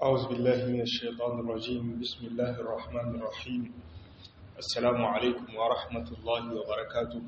أعوذ بالله من الشيطان الرجيم. بسم الله الرحمن الرحيم. السلام عليكم ورحمة الله وبركاته.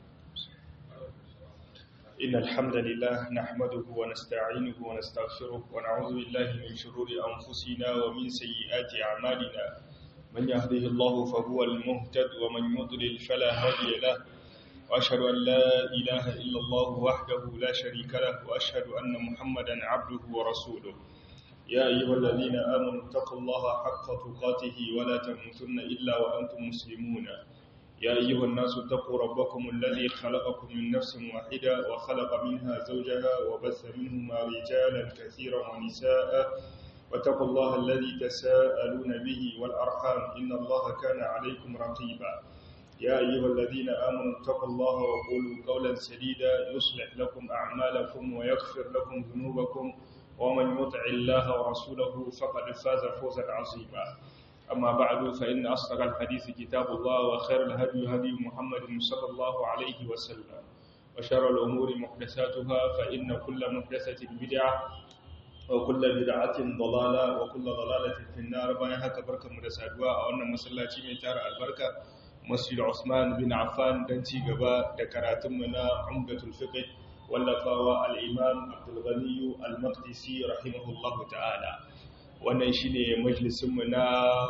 إن الحمد لله نحمده ونستعينه ونستغفره ونعوذ بالله من شرور أنفسنا ومن سيئات أعمالنا. من يهده الله فهو المهتد ومن يضلل فلا هادي له، وأشهد أن لا إله إلا الله وحده لا شريك له، وأشهد أن محمدا عبده ورسوله. يا أيها الذين آمنوا اتقوا الله حق تقاته ولا تموتن إلا وأنتم مسلمون. يا أيها الناس اتقوا ربكم الذي خلقكم من نفس واحدة وخلق منها زوجها وبث منهما رجالا كثيرا ونساء، واتقوا الله الذي تساءلون به والأرحام إن الله كان عليكم رقيبا. يا أيها الذين آمنوا اتقوا الله وقولوا قولا سديدا يصلح لكم أعمالكم ويغفر لكم ذنوبكم، ومن يطع الله ورسوله فقد فاز فوزا عظيما. أما بعد فإن أصدق الحديث كتاب الله، وخير الهدي هدي محمد صلى الله عليه وسلم، وشر الأمور محدثاتها فإن كل محدثة بدعة وكل بدعة ضلالة وكل ضلالة في النار. بها كبركة مدسادوا وأن مسلاتي من تار البركة مسجد عثمان بن عفان دنتي غبا دكراتمنا عمدة الفقه wallafawa al'imam abdulghaniyu al-maqdisi rahimahullahu ta'ala. Wannan shi ne majalisunmu na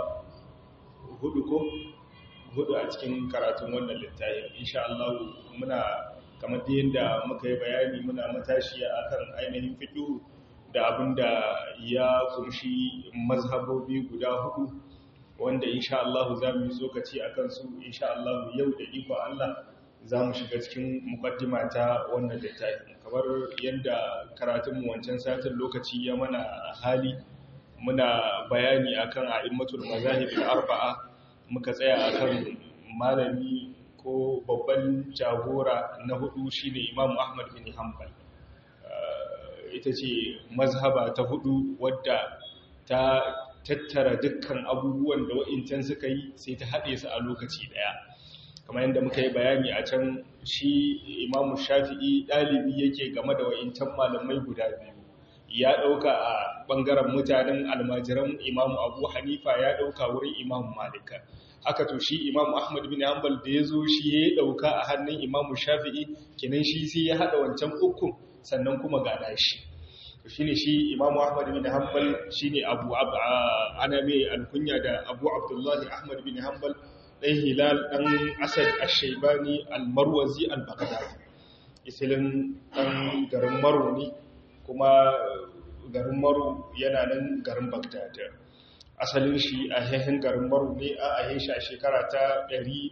hudu a cikin karatun wannan littafin. Insha Allah muna kamar da yadda muka yi bayani muna matashiya akan ainihin fiqh da abinda ya kumshi mazhabobi guda hudu, wanda insha Allah za mu yi tsokaci akan su insha Allah yau da iko Allah. Za mu shiga cikin mukaddima ta wannan littafi. Kamar yadda karatunmu wancan satin lokaci ya mana hali, muna bayani akan a'immatul mazahib al-arba'a, muka tsaya akan malami ko babban jagora na hudu shine Imam Ahmad bin Hanbal. Ita ce mazhaba ta hudu wadda ta tattara dukkan abubuwan da wa'incan suka yi sai ta haɗe su a lokaci ɗaya. Kamar yadda muka yi bayani a can, shi Imamu Shafi'i ɗalibi yake game da wa'incan malamai guda biyu. Ya ɗauka a ɓangaren mutanen almajiran Imamu Abu Hanifa, ya ɗauka wurin Imamu Malika. Haka to shi Imamu Ahmad bin Hanbal da ya zo shi ya ɗauka a hannun Imamu Shafi'i, kinan shi sai ya haɗa wancan ukun sannan kuma gada shi. Shi ne shi Imamu Ahmad bin Hanbal shi ne ana mai alkunya da Abu Abdullahi Ahmad bin Hanbal, ɗan Hilal ɗan Asad al-Shaibani al-Marwazi al-Baghdadi. Isilin ɗan garin Maro ne, kuma garin Maro yana nan garin Baghdad. Asalin shi a yahin garin Maro ne, a yahin shi a shekara ta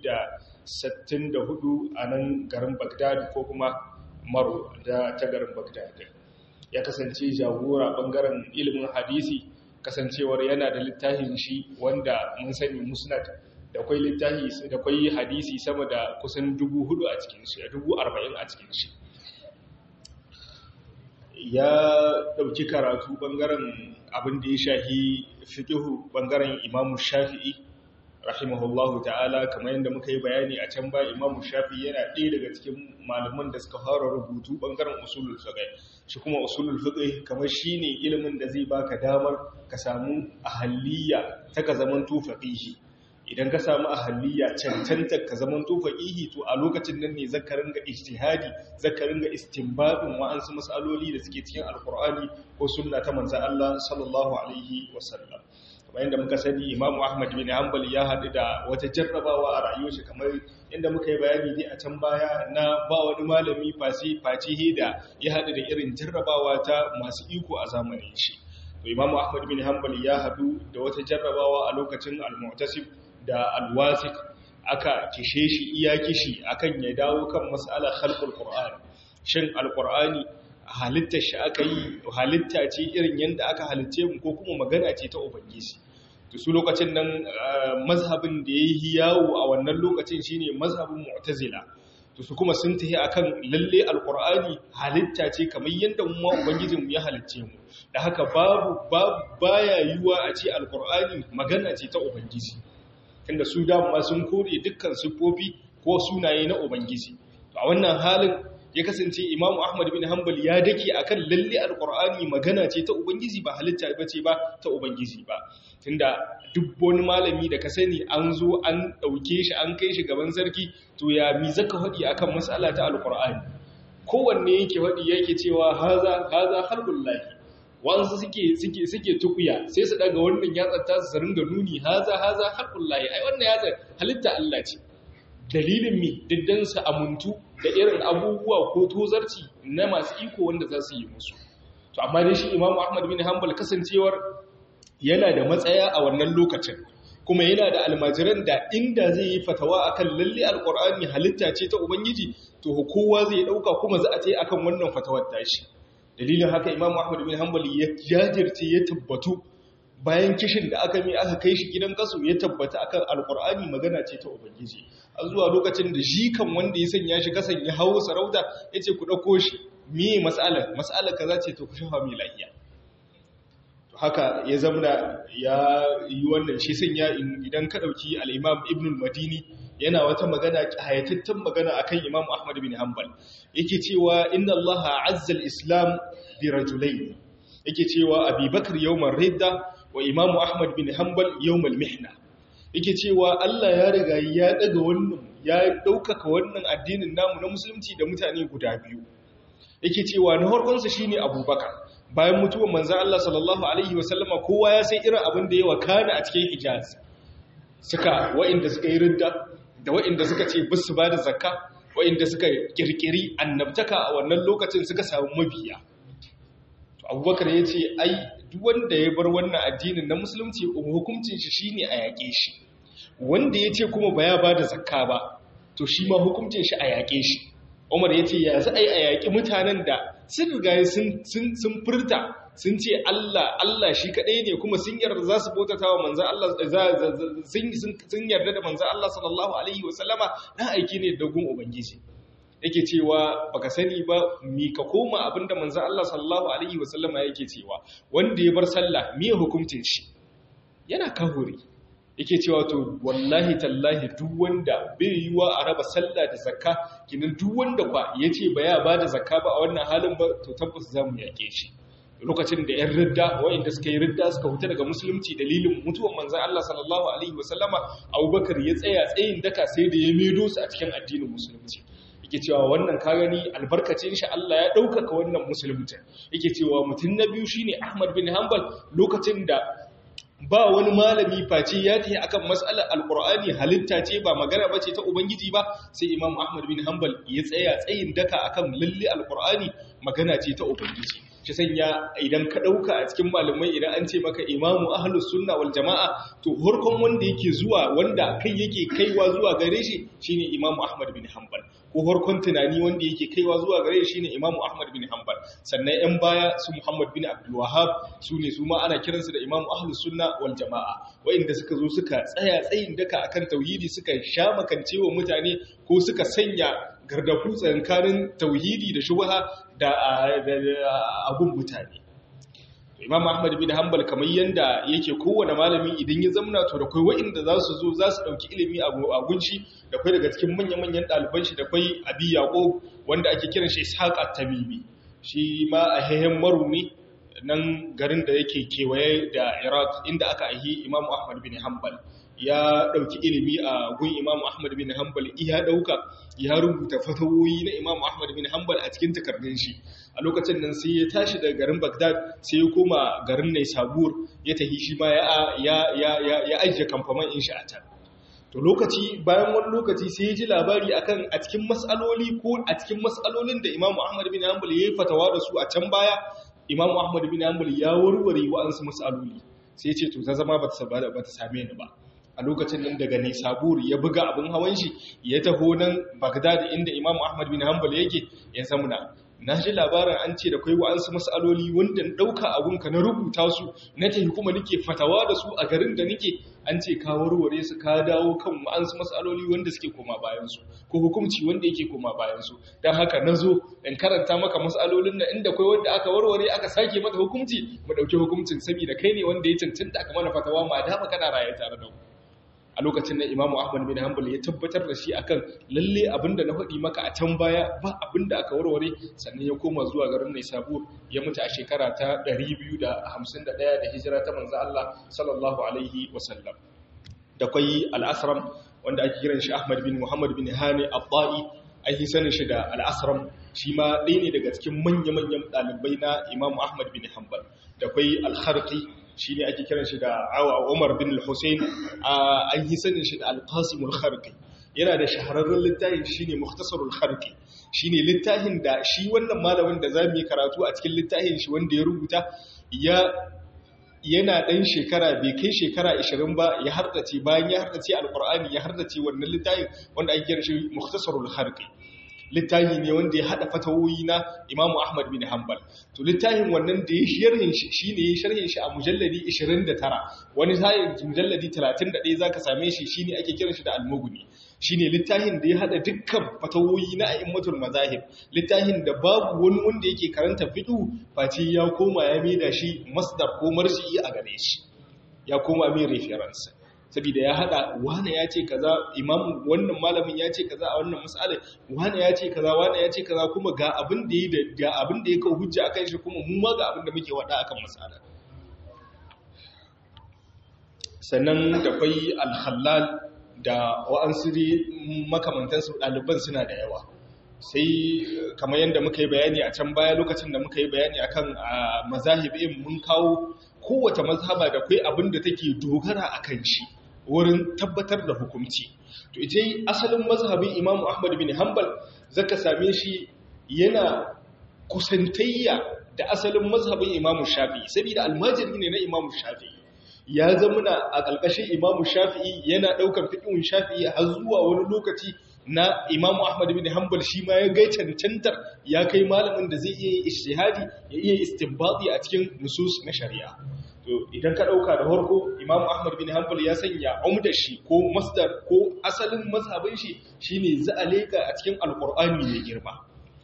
164 a nan garin Baghdad ko kuma Maro da ta garin Baghdad. Ya kasance jagora ɓangaren ilimin hadisi, kasancewar yana da littafin shi wanda mun sani musnad, da kwai littafi da kwai hadisi sama da kusan 4,000 a cikin shi, 40,000 a cikin shi. Ya dauki karatu bangaren abin da ya shahi fiqhu bangaren Imam Shafi'i rahimahullahu ta'ala. Kamar yadda muka yi bayani a can ba, Imam Shafi'i yana ɗaya daga cikin malaman da suka fara rubutu bangaren usulul fiqh. Shi kuma usulul fiqh kamar shine ilimin da zai baka damar ka samu ahaliya ta ka zamanto faqihi. Idan ka samu ahaliya cancanta ka zaman to faqihi, to a lokacin nan ne zaka ringa ijtihadi, zaka ringa istinbadin wa'ansu masaloli da suke cikin alqur'ani ko sunna ta manzon Allah sallallahu alaihi wasallam. Kamar yadda muka sani, Imam Ahmad bin Hanbal ya haɗu da wata jarrabawa a rayuwar shi, kamar yadda muka yi bayani ne a can baya, na ba wani malami face da ya haɗu da irin jarrabawa ta masu iko a zamanin shi. To Imam Ahmad bin Hanbal ya haɗu da wata jarrabawa a lokacin al-Mu'tasim da alwasik, aka kishe shi iya kishi akan ya dawo kan mas'alar khalqul qur'an. Shin alqur'ani halitta shi aka yi, halitta ce irin yanda aka halice mu, ko kuma magana ce ta ubangiji? To su lokacin nan mazhabin da yayi yawo a wannan lokacin shine mazhabin mu'tazila. To su kuma sun tafi akan lalle alqur'ani halitta ce kamar yanda mu ubangijin mu ya halice mu, da haka baya yiwa a ce alqur'ani magana ce ta ubangiji, tunda su dama sun kore dukkan siffofi ko sunaye na ubangiji. To a wannan halin ya kasance Imam Ahmad bin Hanbal ya dake akan lalle alqur'ani magana ce ta ubangiji ba halitta bace ba ta ubangiji ba tunda duk wani malami da ka sani an zo an dauke shi an kai shi gaban sarki to ya mi zaka hadi akan mas'ala ta alqur'ani kowanne yake hadi yake cewa haza halqullahi wansu suke tukuya sai su daga wannan yatsar ta su ringa nuni haza halqullahi ai wannan yatsar halitta Allah ce dalilin mi diddan su amuntu da irin abubuwa ko tozarci na masu iko wanda za su yi musu to amma dai shi Imam Ahmad bin Hanbal kasancewar yana da matsaya a wannan lokacin kuma yana da almajiran da inda zai yi fatawa akan lalle alqur'ani halitta ce ta ubangiji to kowa zai dauka kuma za a ce akan wannan fatawar tashi dalilin haka Imam Ahmad bin Hanbal ya jajirce ya tabbatu bayan kishin da aka kai shi gidan kasu ya tabbata akan alqur'ani magana ce ta ubangiji a zuwa lokacin da shi kan wanda ya sanya shi kasan ya hawo sarauta yace ku dauko shi me mas'alar kaza ce to ku shafa mai lafiya to haka ya zamna ya yi wannan shi sanya idan ka dauki al-Imam Ibn al-Madini yana wata magana hayatattun magana akan Imam Ahmad bin Hanbal yake cewa inna Allah azza al-islam bi rajulayn yake cewa Abi Bakr yawm ar-ridda wa Imam Ahmad bin Hanbal yawm al-mihna yake cewa Allah ya riga ya daga wannan ya daukaka wannan addinin namu na musulunci da mutane guda biyu yake cewa na farkon sa shine Abubakar bayan mutuwar manzon Allah sallallahu alaihi wasallama kowa ya san irin abin da ya wakana a cikin Hijaz wa'inda suka yi ridda da wa'inda suka ce bisu ba da zakka wa'inda suka kirkiri annabtaka a wannan lokacin suka samu mabiya to Abubakar ya ce ai duk wanda ya bar wannan addinin na musulunci hukuncin shi shine a yaƙe shi wanda ya ce kuma ba ya ba da zakka ba to shi ma hukuncin shi a yaƙe shi Umar ya ce ya za a yi a yaƙi mutanen da sun riga sun furta sun ce Allah shi kaɗai ne kuma sun yarda za su bautata wa manzan Allah sun yarda da manzan Allah sallallahu alaihi wasallama dan aiki ne da gun ubangiji yake cewa baka sani ba mi ka koma abinda manzan Allah sallallahu alaihi wasallama yake cewa wanda ya bar sallah me hukuncin shi yana kahuri yake cewa to wallahi tallahi duk wanda bai yiwa a raba sallah da zakka kinan duk wanda kwa yace ba ya bada zakka ba a wannan halin ba to tabbas zamu yake shi lokacin da 'yan ridda wa'inda suka yi ridda suka huta daga musulunci dalilin mutuwan manzan Allah sallallahu alaihi wasallama Abubakar ya tsaya tsayin daka sai da ya medo su a cikin addinin musulunci yake cewa wannan ka gani albarkacin shi Allah ya ɗaukaka wannan musulunci yake cewa mutum na biyu shine Ahmad bin Hanbal lokacin da ba wani malami face ya tafi akan mas'alar alqur'ani halitta ce ba magana bace ta ubangiji ba sai Imam Ahmad bin Hanbal ya tsaya tsayin daka akan lalle alqur'ani magana ce ta ubangiji shi sanya idan ka dauka a cikin malamai idan an ce maka imamu ahlus sunna wal jamaa to harkon wanda yake zuwa wanda kai yake kaiwa zuwa gare shi shine Imam Ahmad bin Hanbal ko harkon tunani wanda yake kaiwa zuwa gare shi shine Imam Ahmad bin Hanbal sannan yan baya su Muhammad bin Abdul Wahhab su ma ana kiransu da Imam ahlus sunna wal jamaa wanda suka zo suka tsaya tsayin daka akan tauhidi suka sha makancewa mutane ko suka sanya gardafu tsakanin tauhidi da shubha da abun mutane Imam Ahmad bin Hanbal kamar yanda yake kowane malami idan ya zamna to da kai wa'inda za su zo za su dauki ilimi a gunshi da kai daga cikin manyan ɗaliban shi da kai Abi Yaqub wanda ake kiran shi Ishaq at-Tabibi shi ma a hehen marumi nan garin da yake kewaye da Iraq inda aka aihi Imam Ahmad bin Hanbal ya dauki ilimi a gun Imam Ahmad bin Hanbal ya dauka ya rubuta fatawoyi na Imam Ahmad bin Hanbal a cikin takardun shi a lokacin nan sai ya tashi daga garin Baghdad sai ya koma garin Naisabur ya tahi shi ma ya ajiye kamfaman in shi a can to bayan wani lokaci sai ya ji labari akan a cikin mas'aloli ko a cikin mas'alolin da Imam Ahmad bin Hanbal ya yi fatawa da su a can baya Imam Ahmad bin Hanbal ya warware wa'ansu mas'aloli sai ya ce to ta zama ba ta same ni ba a lokacin nan daga Naisabur ya buga abin hawan shi ya taho nan Baghdad inda Imam Ahmad bin Hanbal yake ya zamuna na ji labarin an ce da kai wa'ansu mas'aloli wanda dauka abunka na rubuta su na tafi kuma nake fatawa da su a garin da nake an ce ka warware su ka dawo kan wa'ansu mas'aloli wanda suke koma bayan su ko hukunci wanda yake koma bayan su dan haka nazo in karanta maka mas'alolin nan inda kai wanda aka warware aka sake mata hukunci mu dauki hukuncin saboda kai ne wanda ya cancanta aka mana fatawa ma da kana raye tare da mu a lokacin da Imam Ahmad bin Hanbal ya tabbatar da shi akan lalle abinda na faɗi maka a can baya ba abinda aka warware, sannan ya koma zuwa garin Naisabur ya mutu a shekara ta 251 da hijira ta manzo Allah sallallahu alaihi wasallam. Da kai al-Asram wanda ake kiran shi Ahmad bin Muhammad bin Hani al-Ta'i, ai sanin shi da al-Asram, shi ma ɗaya ne daga cikin manya-manyan ɗalibai na Imam Ahmad bin Hanbal. Da kai al-Kharqi, shi ne ake kiran shi da Umar bin al-Hussein, an yi sanin shi da al-Qasim al-Kharqi. Yana da shahararren littafin shi ne Mukhtasarul Kharqi, shi ne littafin da shi wannan malamin da za mu yi karatu a cikin littafin shi wanda ya rubuta yana ɗan shekara bai kai shekara 20 ba ya hardace, bayan ya hardace al-Qur'ani ya hardace wannan littafin wanda ake kiran shi Mukhtasarul Kharqi. Littafi ne wanda ya haɗa fatawoyi na Imam Ahmad bin Hanbal. To littafin wannan da ya sharhin shi shine ya sharhin shi a mujalladi 29, wani sai mujalladi 31 zaka same shi, shine ake kiran shi da Al-Mughni. Shine littafin da ya haɗa dukkan fatawoyi na a'immatul mazahib, littafin da babu wani wanda yake karanta fiqh face ya koma ya maida shi masdar ko marji'i a gare shi, ya koma mai reference. Saboda ya hada wane ya ce kaza, imam wannan malamin ya ce kaza a wannan mas'ala, wane ya ce kaza, wane ya ce kaza, kuma ga abin da ya kawo hujja akan shi, kuma mu ma ga abin da muke wada akan mas'ala. Sannan da kai al-Khallal da wa'ansu makamantansu ɗaliban suna da yawa. Sai kamar yadda muka yi bayani a can baya, lokacin da muka yi bayani akan mazahibin, mun kawo kowace mazhaba da kai abin da take dogara akan shi wurin tabbatar da hukunci. To ita yi asalin mazhabin Imam Ahmad bin Hanbal zaka same shi yana kusantayya da asalin mazhabin Imam Shafi'i, saboda almajiri ne na Imam Shafi'i. Ya zamana a ƙarƙashin Imam Shafi'i, yana ɗaukar fiqhun Shafi'i har zuwa wani lokaci na Imam Ahmad bin Hanbal shi ma ya gai cancantar ya kai malamin da zai iya ijtihadi, ya iya istinbati a cikin nusus na shari'a. To idan ka dauka da farko, Imam Ahmad bin Hanbal ya sanya umdar shi ko masdar ko asalin mazhabin shi shine za'aleka a cikin Alqur'ani mai girma.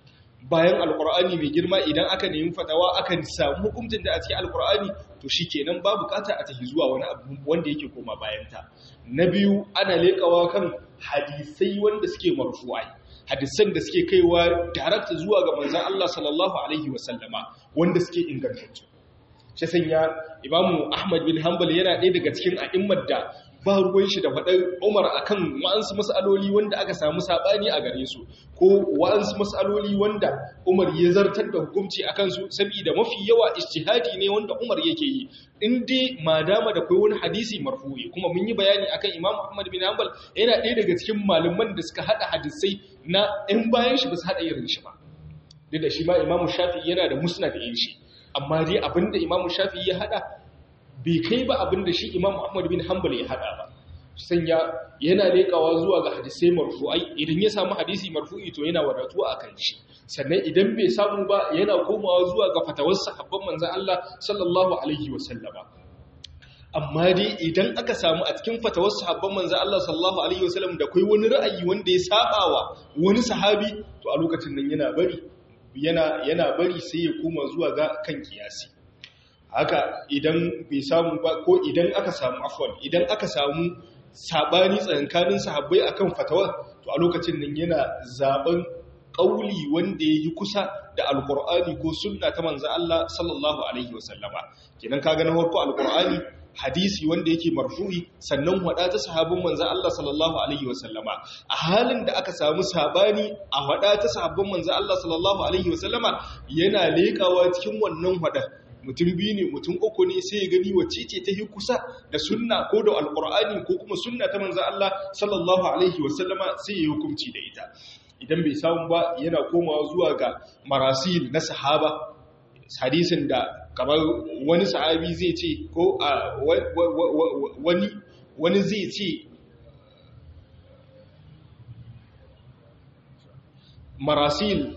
Bayan Alqur'ani mai girma, idan aka nemi fatawa aka samu hukuncin da a cikin Alqur'ani, to shikenan ba bukata a tafi zuwa wani abu wanda yake koma bayan ta. Na biyu, ana lekawa kan hadisai wanda suke marfu'ai, hadisan da suke kaiwa direct zuwa ga manzon Allah sallallahu alaihi wasallama wanda suke ingantattu. Shi sanya Imam Ahmad bin Hanbal yana ɗaya daga cikin a'immar da ba ruwan shi da faɗar Umar akan wa'ansu mas'aloli wanda aka samu sabani a gare su, ko wa'ansu mas'aloli wanda Umar ya zartar da hukunci akan su, saboda mafi yawa ijtihadi ne wanda Umar yake yi. In dai madama da kai wani hadisi marfu'i, kuma mun yi bayani akan Imam Ahmad bin Hanbal yana ɗaya daga cikin malaman da suka hada hadisai na in bayan shi ba su hada irin shi ba. Duk da shi ma Imam Shafi'i yana da musnad ɗin shi, amma dai abinda Imam Shafi'i ya hada bai kai ba abinda shi Imam Ahmad bin Hanbal ya hada ba. Sanya yana lekawa zuwa ga hadisai marfu'ai, idan ya samu hadisi marfu'i to yana wadatuwa akan shi. Sannan idan bai samu ba, yana komawa zuwa ga fatawar sahabban manzon Allah sallallahu alaihi wasallama. Amma dai idan aka samu a cikin fatawar sahabban manzon Allah sallallahu alaihi wasallam da kai wani ra'ayi wanda ya sabawa wani sahabi, to a lokacin nan yana bari sai ya koma zuwa ga kan kiyasi. Haka idan bai samu ba, ko idan aka samu sabani tsakanin sahabbai akan fatawar, to a lokacin nan yana zaben kauli wanda yayi kusa da alqur'ani ko sunna ta manzo Allah sallallahu alaihi wasallama. Kenan kaga na farko alqur'ani, hadisi wanda yake marfu'i, sannan wada ta sahabban manzo Allah sallallahu alaihi wasallama. A halin da aka samu sabani a wada ta sahabban manzo Allah sallallahu alaihi wasallama, yana lekawa cikin wannan wada, mutum biyu ne, mutum uku ne, sai ya gani wacce ce ta yi kusa da sunna ko da alqur'ani ko kuma sunna ta manzo Allah sallallahu alaihi wasallama, sai ya hukunci da ita. Idan bai samu ba, yana komawa zuwa ga marasil na sahaba, hadisin da kamar wani sahabi zai ce, ko wani zai ce marasil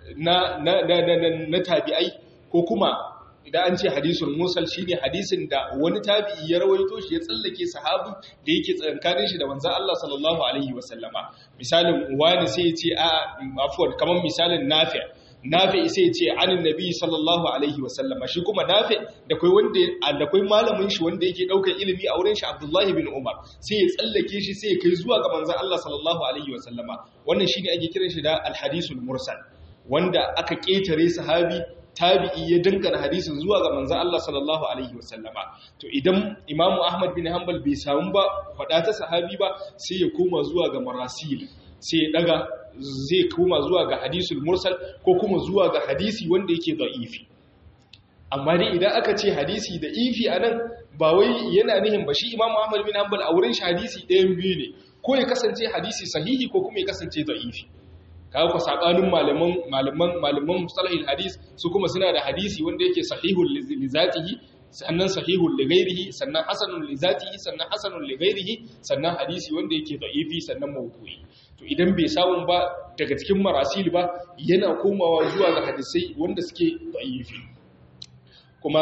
na tabi'ai, ko kuma idan an ce hadisul mursal shine hadisin da wani tabi'i ya rawaito shi ya tsallake sahabi da yake tsakankanin shi da manzon Allah sallallahu alaihi wasallama. Misalin wani sai ya ce kamar misalin Nafi sai ya ce anin nabi sallallahu alaihi wasallam, shi kuma Nafi da kai malamin shi wanda yake daukar ilimi a wurin shi Abdullahi bin Umar, sai ya tsallake shi sai ya kai zuwa ga manzon Allah sallallahu alaihi wasallama. Wannan shine ake kiran shi da al-hadisul mursal, wanda aka ketare sahabi tabi'i ya dangana hadisin zuwa ga manzon Allah sallallahu alaihi wasallama. To idan Imam Ahmad bin Hanbal bai samu ba fada ta sahabi ba, sai ya koma zuwa ga marasil, sai ya daga zai koma zuwa ga hadisul mursal ko kuma zuwa ga hadisi wanda yake da'ifi. Amma dai idan aka ce hadisi da'ifi anan ba wai yana nihin ba shi Imam Ahmad bin Hanbal a wurin shi hadisi ɗayan biyu ne, ko ya kasance hadisi sahihi ko kuma ya kasance da'ifi. Kaga ko sabanin malaman mustalahil hadis su kuma suna da hadisi wanda yake sahihul li zatihi, sannan sahihul li ghairihi, sannan hasanul li zatihi, sannan hasanul li ghairihi, sannan hadisi wanda yake da'ifi, sannan mawdu'i. To idan bai samu ba daga cikin marasil ba, yana komawa zuwa ga hadisai wanda suke da'ifi. Kuma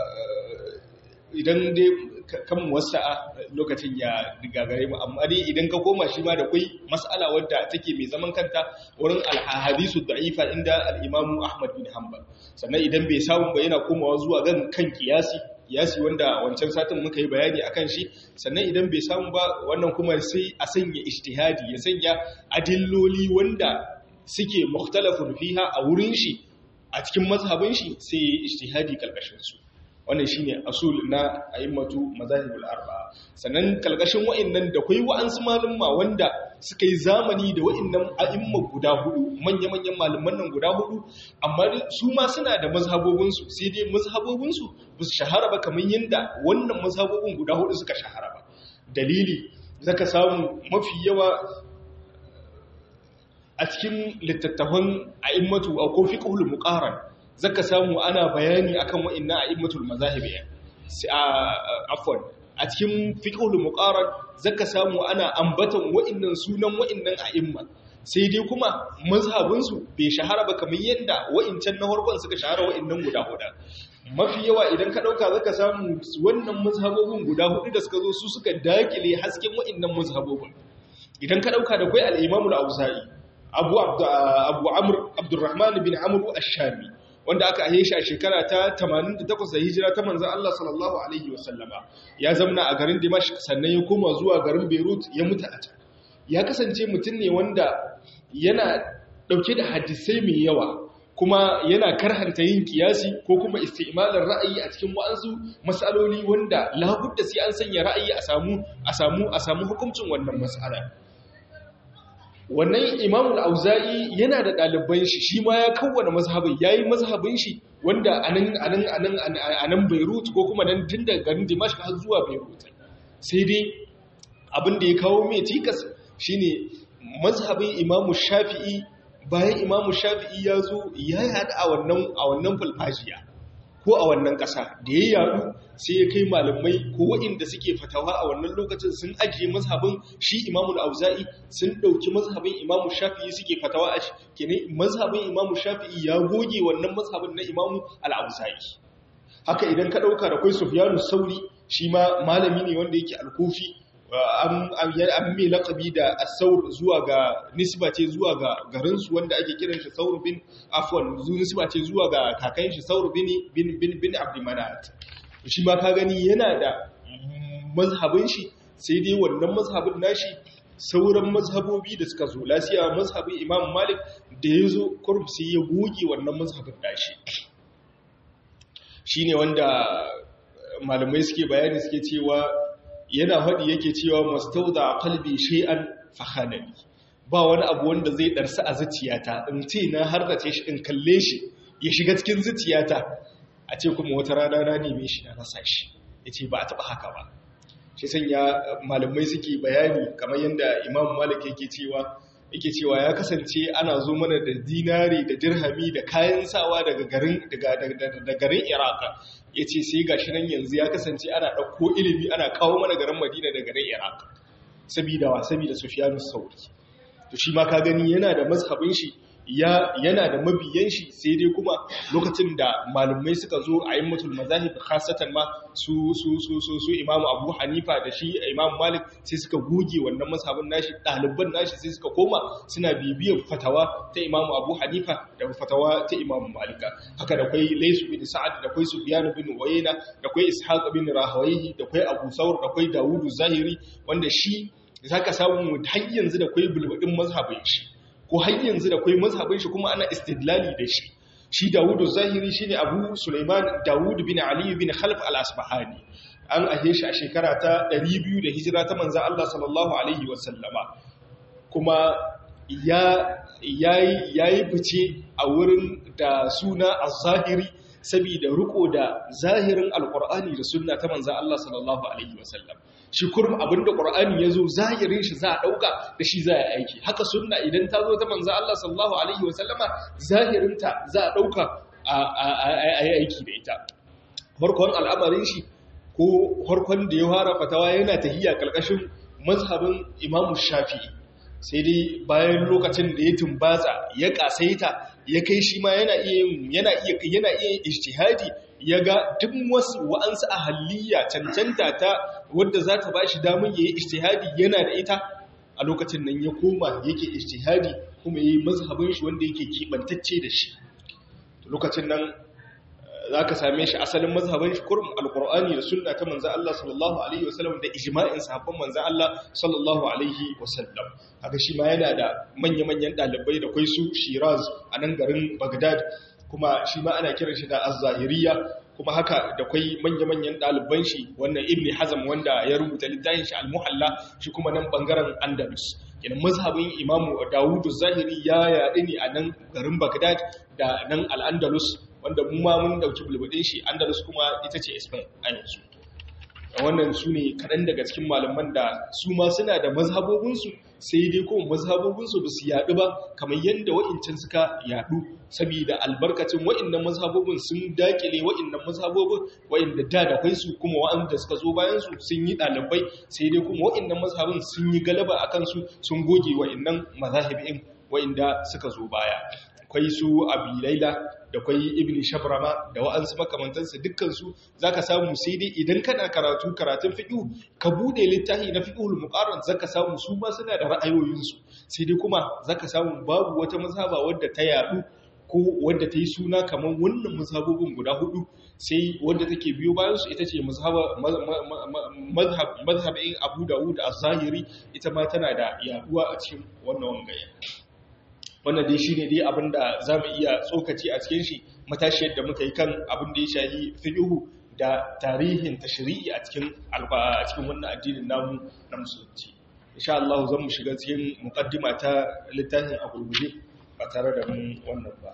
idan dai kan wasa'a lokacin ya gagare mu, amma dai idan ka koma shi ma da kai mas'ala wadda take mai zaman kanta wurin al-hadisu da'ifa inda al-Imam Ahmad bin Hanbal. Sannan idan bai samu ba yana komawa zuwa kan kiyasi wanda wancan satin muka yi bayani akan shi. Sannan idan bai samu ba, wannan kuma sai a sanya ijtihadi, ya sanya adilloli wanda suke mukhtalafun fiha a wurin shi a cikin mazhabin shi, sai ijtihadi kalkashin su. Wannan shine asul na a'immatu mazahibul arba'a. Sannan kalkashin wa'annan da kai wa'ansu malumma wanda suka yi zamani da wa'annan a'imma guda hudu, manya-manyan malaman nan guda hudu, amma su ma suna da mazhabobin su, sai dai mazhabobin su ba su shahara ba kamar yanda wannan mazhabobin guda hudu suka shahara ba. Dalili zaka samu mafi yawa a cikin littattafan a'immatu ko fiqhul muqaran, zaka samu ana bayani akan wa'annan a'immatul mazahib afwan a cikin fiqhul muqarrar zaka samu ana ambatan wa'annan sunan wa'annan a'imma, sai dai kuma mazhabin su bai shahara ba kamar yanda wa'incan na farkon suka shahara wa'annan guda hudu. Mafi yawa idan ka dauka zaka samu wannan mazhabobin guda hudu da suka zo su suka dakile hasken wa'annan mazhabobin. Idan ka dauka da kai al-Imam al-Auza'i, Abu Amr Abdurrahman bin Amr ash-Shami, wanda aka ahe shi a shekara ta 88 da hijira ta manzon Allah sallallahu alaihi wasallama, ya zamna a garin Dimashq, sannan ya koma zuwa garin Beirut, ya mutu a can. Ya kasance mutum ne wanda yana dauke da hadisai mai yawa, kuma yana karhanta yin kiyasi ko kuma isti'malar ra'ayi a cikin wa'ansu mas'aloli wanda labudda sai an sanya ra'ayi a samu hukuncin wannan mas'ala. Wannan Imam al-Auza'i yana da ɗaliban shi ma ya kawwana mazhabin, yayi mazhabin shi wanda anan Beirut ko kuma nan tun daga garin Dimashq har zuwa Beirut. Sai dai abin da ya kawo mai tikas shine mazhabin Imam Shafi'i. Bayan Imam Shafi'i ya zo ya yada a wannan falfajiya ko a wannan ƙasa, da ya yadu sai ya kai malamai ko waɗanda suke fatawa a wannan lokacin sun ajiye mazhabin shi Imam al-Auza'i, sun ɗauki mazhabin Imam Shafi'i suke fatawa a shi. Kenan mazhabin Imam Shafi'i ya goge wannan mazhabin na Imam al-Auza'i. Haka idan ka ɗauka da kai Sufyanu Sauri, shi ma malami ne wanda yake al-Kufi, an mai laƙabi da As-Saur zuwa ga nisba ce zuwa ga garinsu wanda ake kiran shi Saur bin Afwan, nisba ce zuwa ga kakan shi Saur bin Abdulmanat. Shi ma ka gani yana da mazhabin shi, sai dai wannan mazhabin nashi sauran mazhabobi da suka zo lasiya mazhabin Imam Malik da ya zo kurum sai ya goge wannan mazhabin nashi. Shine wanda malamai suke bayani suke cewa yana faɗi yake cewa mastauda qalbi shay'an fakhanani, ba wani abu wanda zai darsa a zuciyata in ce na harrace shi in kalle shi ya shiga cikin zuciyata a ce kuma wata rana na neme shi na rasa shi, yace ba a taba haka ba. Shi sanya malamai suke bayani kamar yanda Imam Malik yake cewa ya kasance ana zo mana da dinari da dirhami da kayan sawa daga garin Iraq. Ya ce sai gashi nan yanzu ya kasance ana ɗauko ilimi ana kawo mana garin Madina da garin Iraq. Sabida Sufyanu Sauri. To shi ma ka gani yana da mazhabin shi yana da mabiyan shi, sai dai kuma lokacin da malumai suka zo a yin mazahib khasatan ma su imamu Abu Hanifa da shi imamu Malik sai suka goge wannan mazhabin nashi, ɗaliban nashi sai suka koma suna bibiyar fatawa ta imamu Abu Hanifa da fatawa ta imamu Malika. Haka da kwai Laysu bin Sa'ad, da kwai Sufyan bin Uyayna, da kwai Ishaq bin Rahawayhi, da kwai Abu Thawr, da kwai Dawud Zahiri, wanda shi zaka samu har yanzu da kwai bulbudin mazhabin shi, ko har yanzu da kwai mazhabin shi kuma ana istidlali da shi. Shi Dawudu Zahiri shine Abu Sulaiman Dawud bin Ali bin Khalaf al-Asbahani. An ahe shi a shekara ta 200 da hijira ta manzo Allah sallallahu alaihi wasallama. Kuma yayi fice a wurin da suna Az-Zahiri saboda riko da zahirin Al-Qur'ani da sunna ta manzo Allah sallallahu alaihi wasallam. Shi kurum abinda Qur'ani yazo zahirin shi za a dauka da shi za a aiki. Haka sunna idan ta zo ta manzo Allah sallallahu alaihi wasallama zahirin ta za a dauka a aiki da ita. Farkon al'amarin shi ko farkon da ya fara fatawa yana tahiyya kalkashin mazhabin Imam Shafi'i. Sai dai bayan lokacin da ya tumbatsa ya kasaita ya kai shi ma yana iya ijtihadi, ya ga duk wasu wa'ansu ahaliya cancanta ta wadda za ta ba shi damun ya yi ijtihadi yana da ita, a lokacin nan ya koma yake ijtihadi kuma ya yi mazhabin shi wanda yake kibantacce da shi. Lokacin nan za ka same shi asalin mazhabin shi kurum alkur'ani da sunna ta manzo Allah sallallahu alaihi wasallam da ijma'in sahabban manzo Allah sallallahu alaihi wasallam. Haka shi ma yana da manya-manyan dalibai da kai su Shiraz a nan garin Baghdad, kuma shi ma ana kiran shi da Az-Zahiriyya. Kuma haka da kwai manya-manyan ɗaliban shi wannan Ibn Hazm wanda ya rubuta littafin shi Al-Muhalla, shi kuma nan bangaren Andalus. Kenan mazhabin Imam Dawud Az-Zahiri ya yaɗu ne a nan garin Baghdad da nan Al-Andalus, wanda mu ma mun dauki bulbudin shi. Andalus kuma ita ce Spain a yanzu. Wannan su ne kaɗan daga cikin malaman da su ma suna da mazhabobinsu, sai dai kuma mazhabobinsu ba su yaɗu ba kamar yadda wa'incan suka yaɗu, saboda albarkacin wa'innan mazhabobin sun dakile wa'innan mazhabobin wa'inda da kai su, kuma wa'anda suka zo bayan su sun yi ɗalibai, sai dai kuma wa'innan mazhabin sun yi galaba a kansu, sun goge wa'innan mazahibin wa'inda suka zo baya. Akwai su Abi Laila da kwai Ibn Shabrama da wa'ansu makamantansa, dukkansu za ka samu sai dai idan kana karatun fiƙi ka bude littafi na fiƙihul muqarrar za ka samu su ma suna da ra'ayoyinsu, sai dai kuma za ka samu babu wata mazhaba wadda ta yaɗu ko wadda ta yi suna kamar wannan mazhabobin guda hudu, sai wadda take biyo bayansu ita ce mazhabin Abu Dawud Az-Zahiri, ita ma tana da yaduwa a cikin wannan wangaya. Wannan dai shine dai abinda zamu iya tsokaci a cikin shi, matashiyar da muka yi kan abin da ya shahi fiqhu da tarihin tashri'i a cikin wannan addinin namu na musulunci. Insha Allah zan mu shiga cikin muqaddima ta littafin a gurguje ba tare da mun wannan ba.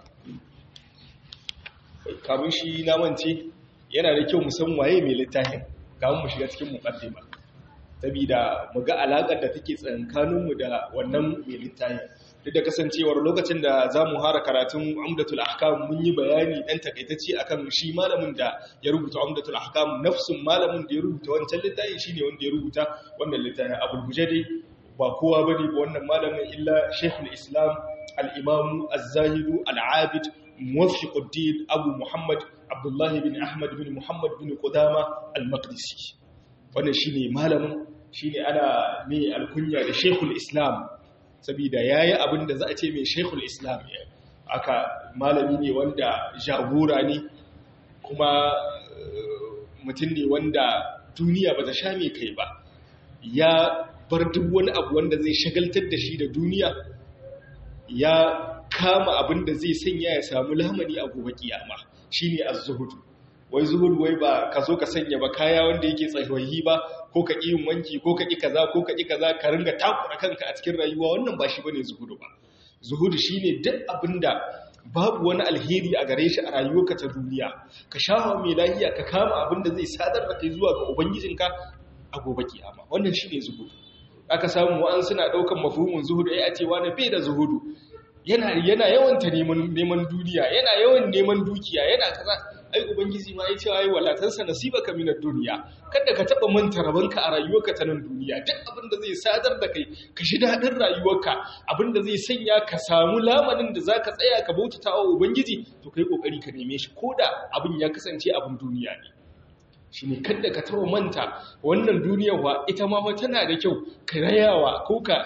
Kamun shi na mance yana da kyau mu san waye mai littafin kamun mu shiga cikin muqaddima, saboda mu ga alakar da take tsakaninmu da wannan mai littafin. Duk da kasancewar lokacin da za mu hara karatun Umdatul Ahkam mun yi bayani dan takaitacce akan shi malamin da ya rubuta Umdatul Ahkam, nafsun malamin da ya rubuta wancan littafin shine wanda ya rubuta wannan littafin. Abul Bujadi ba kowa bane ba wannan malamin illa Sheikhul Islam al-Imam Az-Zahid al-Abid Muwaffiquddin Abu Muhammad Abdullah bin Ahmad bin Muhammad bin Qudama al-Maqdisi. Wannan shine malamin, shine ana mai alkunya da Sheikhul Islam, saboda yayi abin da za a ce mai Sheikhul Islam. Aka malami ne wanda jagora ne, kuma mutum ne wanda duniya ba ta sha mai kai ba, ya bar duk wani abu wanda zai shagaltar da shi da duniya, ya kama abin da zai sanya ya samu lamani a gobe kiyama, shine az-zuhud. Wai zuhud wai ba ka zo ka sanya ba kaya wanda yake tsahihi ba, ko ka yin wanki ko ka ƙi kaza ko ka ƙi kaza ka ringa takura kanka a cikin rayuwa, wannan ba shi bane zuhudu ba. Zuhudu shine duk abinda babu wani alheri a gare shi a rayuwarka ta duniya, ka shafa mai lafiya, ka kama abinda zai sadar da kai zuwa ga ubangijinka a gobe kiyama, wannan shine zuhudu. Aka samu wa'an suna daukan mafhumin zuhudu a ce wani bai da zuhudu, yana yawan ta neman duniya, yana yawan neman dukiya, yana kaza. ai ubangiji ma ya ce ai wala tansa nasibaka minad dunya, kada ka taba manta rabanka a rayuwarka ta nan duniya. Duk abin da zai sadar da kai ka shi dadin rayuwarka, abin da zai sanya ka samu lamanin da zaka tsaya ka bautatawa ubangiji, to kai kokari ka neme shi koda abin ya kasance abin duniya ne. Shi ne kada ka taɓa manta wannan duniyar wa ita ma tana da kyau ka rayawa ko ka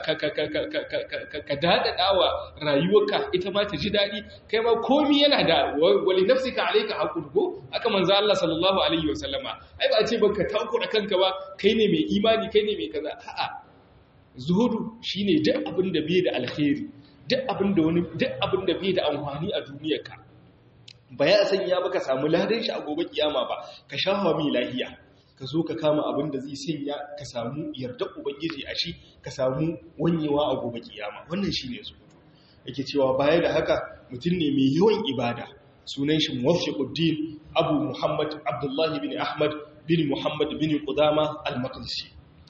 daɗaɗawa rayuwarka ita ma ta ji daɗi, kai ma komi yana da wali nafsika alayka haqqun ko aka manzo Allah sallallahu alaihi wasallama. Ai ba a ce baka takura kanka ba, kai ne mai imani, kai ne mai kaza. A'a, zuhudu shine duk abin da bai da alkhairi, duk abin da bai da amfani a duniyarka, ba ya sanya ba ka samu ladan shi a gobe kiyama ba, ka shafa mai lahiya, ka zo ka kama abin da zai sanya ka samu yardar ubangiji a shi, ka samu wanyewa a gobe kiyama. Wannan shi ne zuhudu. Yake cewa baya da haka mutum ne mai yawan ibada, sunan shi Muwaffiquddin Abu Muhammad Abdullahi bin Ahmad bin Muhammad bin Qudama al-Maqdisi.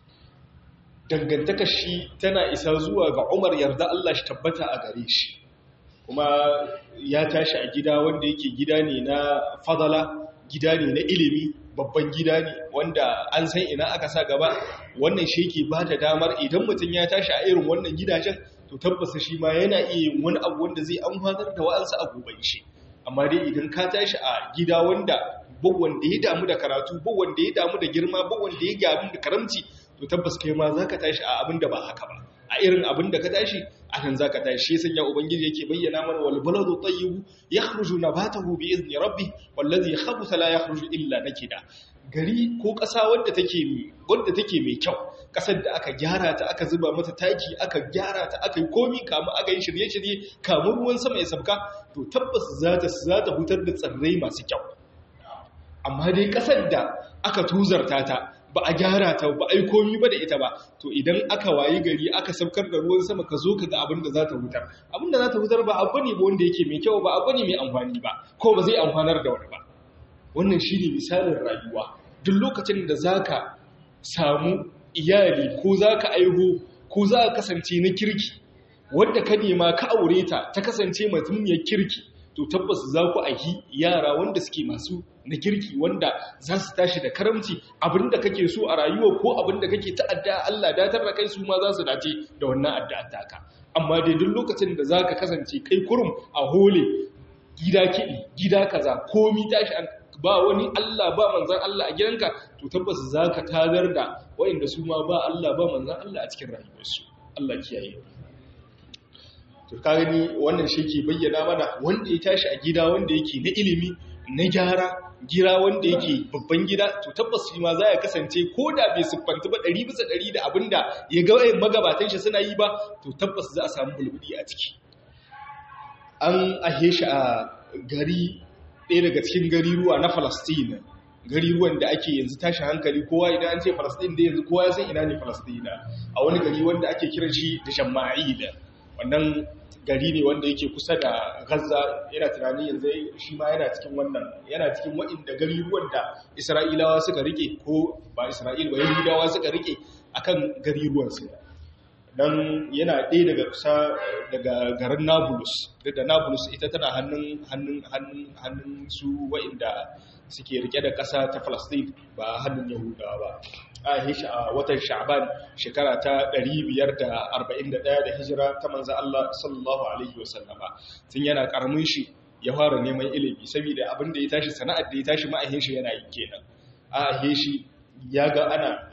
Dangantakar shi tana isa zuwa ga Umar, yarda Allah shi tabbata a gare shi. Kuma ya tashi a gida wanda yake gida ne na fadala, gida ne na ilimi, babban gida ne wanda an san ina aka sa gaba. Wannan shi yake ba da damar idan mutum ya tashi a irin wannan gidajen, to tabbasa shi ma yana iya yin wani abu wanda zai amfanar da wa'ansu a goben shi. Amma dai idan ka tashi a gida wanda wanda ya damu da karatu, wanda ya damu da girma, wanda ya damu da karamci, to tabbas kai ma za ka tashi a abin da ba haka ba, a irin abin da ka tashi a nan za ka tashi. Sai sanya ubangiji yake bayyana mana wal baladu tayyibu yakhruju nabatahu bi izni rabbih wallazi khabutha la yakhruju illa nakida. Gari ko ƙasa wadda take mai kyau, ƙasar da aka gyara ta, aka zuba mata taki, aka gyara ta, aka yi komi kama aka yi shirye-shirye kamun ruwan sama ya sabka, to tabbas za ta hutar da tsirrai masu kyau. Amma dai ƙasar da aka tuzarta ta, ba a gyara ta, ba a yi komi ba da ita ba, to idan aka wayi gari aka saukar da ruwan sama, ka zo ka ga abin da za ta hutar. Abin da za ta hutar ba abu ne ba wanda yake mai kyau, ba abu ne mai amfani ba, ko ba zai amfanar da wani ba. Wannan shi ne misalin rayuwa. Duk lokacin da za ka samu iyali, ko za ka aiho, ko za ka kasance na kirki, wadda ka nema ka aure ta kasance mutumiyar kirki, to tabbas za ku aihi yara wanda suke masu na kirki, wanda za su tashi da karamci. Abinda kake so a rayuwa ko abinda kake ta'adda Allah datar da kai, su ma za su dace da wannan addu'a taka. Amma dai duk lokacin da za ka kasance kai kurum a hole, gida kiɗi, gida kaza, komi tashi ba wani Allah ba manzan Allah a gidanka, to tabbas za ka tadar da waɗanda su ma ba Allah ba manzan Allah a cikin rayuwarsu. Allah kiyaye. To ka gani wannan shi ke bayyana mana wanda ya tashi a gida wanda yake na ilimi, na gyara, gira wanda yake babban gida, to tabbas shi ma za ya kasance ko da bai siffanta ba 100% da abinda ya ga magabatan shi suna yi ba, to tabbas za a samu bulbudi a ciki. An ahe shi a gari ɗaya daga cikin gariruwa na Falastin, gariruwan da ake yanzu tashi hankali. Kowa idan an ce Falastin da yanzu kowa ya san ina ne Falastin, a wani gari wanda ake kiran shi da Shamma'il. Wannan gari ne wanda yake kusa da Gaza. Yana tunani yanzu shi ma yana cikin wannan, yana cikin waɗanda gariruwan da Isra'ilawa suka rike, ko ba Isra'il ba Yahudawa suka rike akan gariruwansu. Dan yana ɗaya daga kusa daga garin Nablus, da Nablus ita tana hannun su waɗanda suke rike da ƙasa ta Palestine, ba hannun Yahudawa ba. A shi a watan Sha'ban shekara ta 541 da hijira ta manzo Allah sallallahu alaihi wasallama. Tun yana karamin shi ya fara neman ilimi, saboda abin da ya tashi, sana'ar da ya tashi ma'ahin shi yana yi kenan. A shi ya ga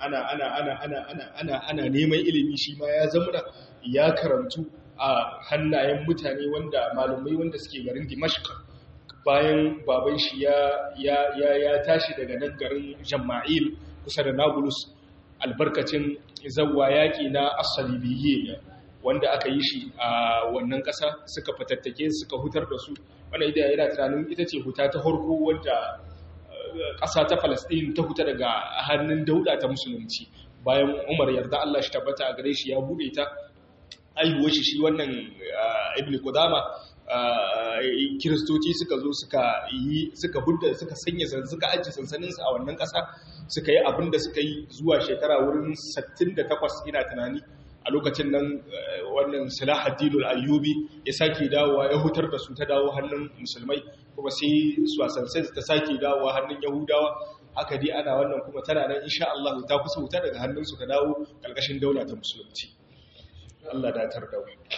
ana neman ilimi, shi ma ya zamana ya karantu a hannayen mutane wanda malumai wanda suke garin Dimashq. Bayan baban shi ya tashi daga nan garin Jamma'il kusa da Nablus, albarkacin zawwa yaki na as-salibiyye wanda aka yi shi a wannan ƙasa, suka fatattake suka hutar da su. Wannan idan yana tunanin ita ce huta ta farko wanda ƙasa ta Falasɗin ta huta daga hannun dauda ta musulunci. Bayan Umar yarda Allah shi tabbata a gare shi ya bude ta, aihuwar shi wannan Ibn Qudama, kiristoci suka zo suka ajiye sansaninsu a wannan ƙasa, suka yi abin da suka yi zuwa shekara wurin 68 ina tunani. A a lokacin nan wannan Salahuddin al-Ayyubi ya sake dawowa ya hutar da su ta dawo hannun musulmai, kuma sai Swasansen ta sake dawowa hannun Yahudawa. Haka dai ana wannan kuma tana nan insha Allah ta kusa wuta daga hannunsu ta dawo ƙarƙashin daula ta musulunci. Allah da tar da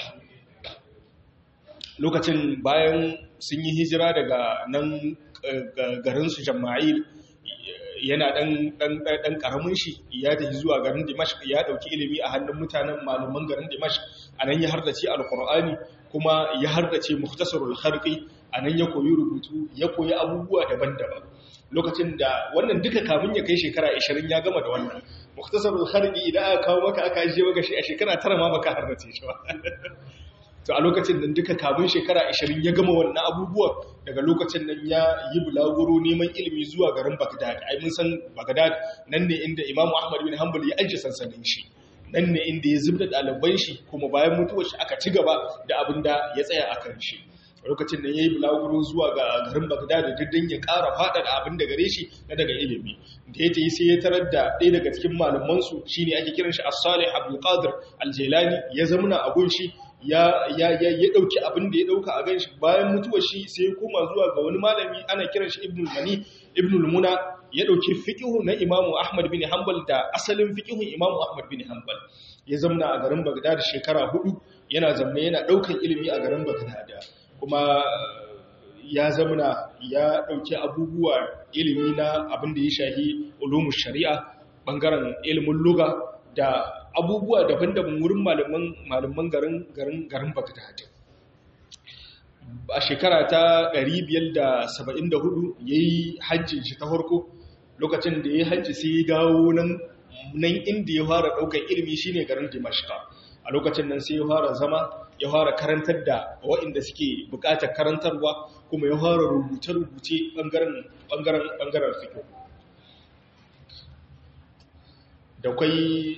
lokacin bayan sun yi hijira daga nan garinsu Jama'il, yana ɗan ƙaramin shi ya tafi zuwa garin Dimashq, ya ɗauki ilimi a hannun mutanen malaman garin Dimashq. A nan ya hardace Alƙur'ani kuma ya hardace Mukhtasarul Kharqi. A nan ya koyi rubutu, ya koyi abubuwa daban-daban. Lokacin da wannan duka kamun ya kai shekara 20 ya gama da wannan Mukhtasarul Kharqi, idan aka kawo maka aka ajiye maka shi a shekara 9 ma baka hardace shi ba. To a lokacin nan duka kamun shekara 20 ya gama wannan abubuwan. Daga lokacin nan ya yi bulaguro neman ilimi zuwa garin Baghdad. Ai mun san Baghdad nan ne inda Imam Ahmad bin Hanbal ya ajiye sansanin shi, nan ne inda ya zubda ɗaliban shi, kuma bayan mutuwar shi aka ci gaba da abin da ya tsaya a kan shi. Lokacin da ya yi bulaguro zuwa ga garin Baghdad da diddin ya ƙara faɗaɗa abin da gare shi na daga ilimi. Da ya tayi sai ya tarar da ɗaya daga cikin malamansu shine ake kiran shi As-Salih Abdul Qadir Al-Jilani, ya zamana a gun shi ya ɗauki abin da ya ɗauka a gan shi. Bayan mutuwar shi sai ya koma zuwa ga wani malami ana kiran shi Ibnul Muna, ya ɗauki fiqhu na Imam Ahmad bin Hanbal da asalin fiqhun Imam Ahmad bin Hanbal. Ya zamana a garin Baghdad shekara 4 yana zamne yana ɗaukan ilimi a garin Baghdad. Kuma ya zamana ya ɗauki abubuwa ilimi na abin da ya shahi ulumus shari'a, ɓangaren ilimin lugha da abubuwa daban-daban wurin malaman garin Baghdad. A shekara ta 574 yayi hajjin shi ta farko. Lokacin da yayi hajji sai ya dawo nan inda ya fara ɗaukar ilimi shine garin Dimashq. A lokacin nan sai ya fara zama, ya fara karantar da waɗanda suke buƙatar karantarwa, kuma ya fara rubuce-rubuce ɓangaren fiqh. Da kwai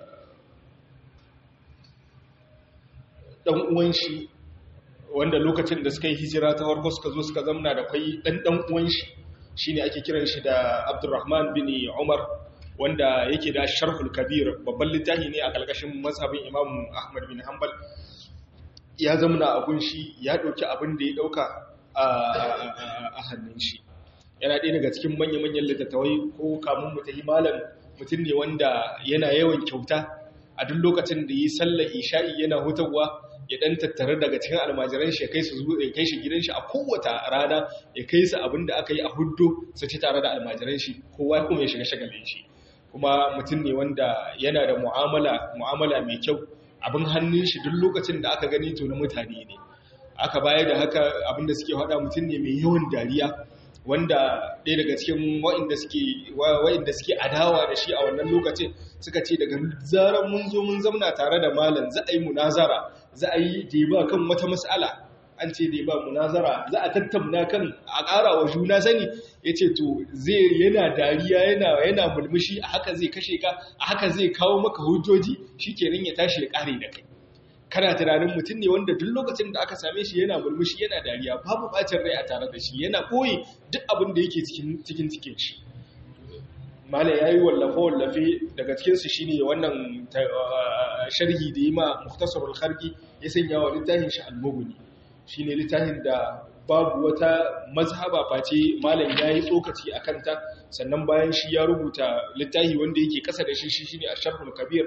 ɗan uwan shi wanda lokacin da suka yi hijira ta farko suka zo suka zamna, da kwai ɗan uwan shi shine ake kiran shi da Abdurrahman bin Umar, wanda yake da Sharhul Kabir, babban littafi ne a ƙarƙashin mazhabin Imam Ahmad bin Hanbal. Ya zamana a gunshi, ya ɗauki abin da ya ɗauka a hannun shi. Yana ɗaya daga cikin manya-manyan littattafai, ko kamun mutahi malam mutum ne wanda yana yawan kyauta. A duk lokacin da yi sallar isha'i yana hutawa, ya ɗan tattare daga cikin almajiran shi ya kai shi gidan shi a kowace rana, ya kai su abin da aka yi a huddo su ci tare da almajiran shi, kowa kuma ya shiga shagalin shi. Kuma mutum ne wanda yana da mu'amala mai kyau. Abin hannun shi duk lokacin da aka gani to na mutane ne. Aka bayar da haka abin da suke faɗa, mutum ne mai yawan dariya, wanda ɗaya daga cikin wa'inda suke adawa da shi a wannan lokacin suka ce daga zarar mun zo mun zamna tare da malam za a yi munazara, za a yi deba kan wata mas'ala. An ce deba munazara, za a tattauna kan a ƙara wa juna sani. Ya ce to yana dariya yana mulmushi, a haka zai kashe ka, a haka zai kawo maka hujjoji, shi kenan ya tashi ya ƙare da kai. Kana tunanin mutum ne wanda duk lokacin da aka same shi yana mulmushi yana dariya, babu bacin rai a tare da shi, yana koyi duk abin da yake cikin shi. Malai yayi wallafe daga cikin su shine wannan sharhi da yi ma Mukhtasarul Kharqi, ya sanya wa littafin shi Al-Mughni. Shine littafin da babu wata mazhaba face malam yayi tsokaci akan ta. Sannan bayan shi ya rubuta littafi wanda yake kasa da shi shine Ash-Sharhul Kabir,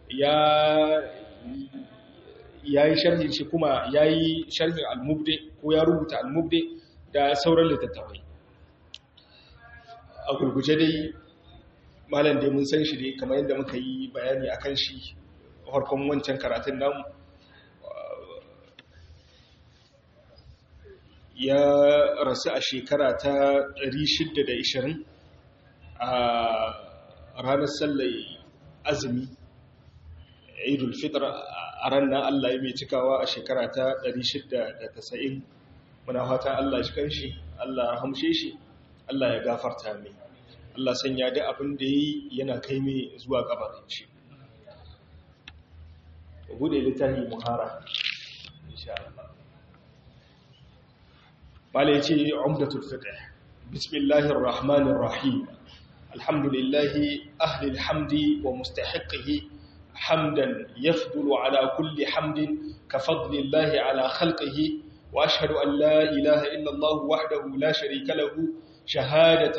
yayi sharhin shi, kuma yayi sharhin Al-Mubdi, ko ya rubuta Al-Mubdi da sauran littattafai. A gurguje dai malam dai mun san shi dai kamar yadda muka yi bayani akan shi farkon wancan karatun namu. Ya rasu a shekara ta 620 a ranar sallar azumi Eidul Fitr. A ranar Allah ya mai cikawa a shekara ta 690. Muna fata Allah shi kanshi, Allah hamshe shi, Allah ya gafarta mai, Allah sanya da abin da yi yana kai mai zuwa kabarin shi. Bude littafi muhara insha Allah. Bala yace Umdatul Fiqh. Bismillahir Rahmanir Rahim. Alhamdulillahi ahli alhamdi wa mustahiqihi حمدا يفضل على كل حمد كفضل الله على خلقه وأشهد أن لا إله إلا الله وحده لا شريك له شهادة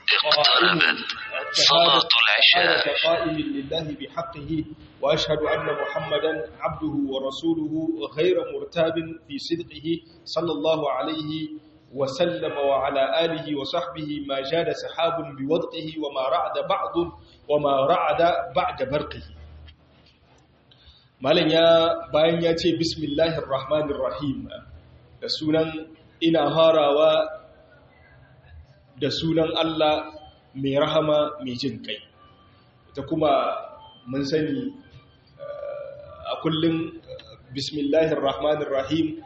قائم لله بحقه وأشهد أن محمدا عبده ورسوله غير مرتاب في صدقه صلى الله عليه وسلم وعلى آله وصحبه ما جاد سحاب بوضقه وما رعد بعد برقه. malam bayan ya ce bismillahir rahmanir rahim da sunan ina harawa da sunan Allah mai rahama mai jin kai. Ita kuma mun sani a kullum bismillahir rahmanir rahim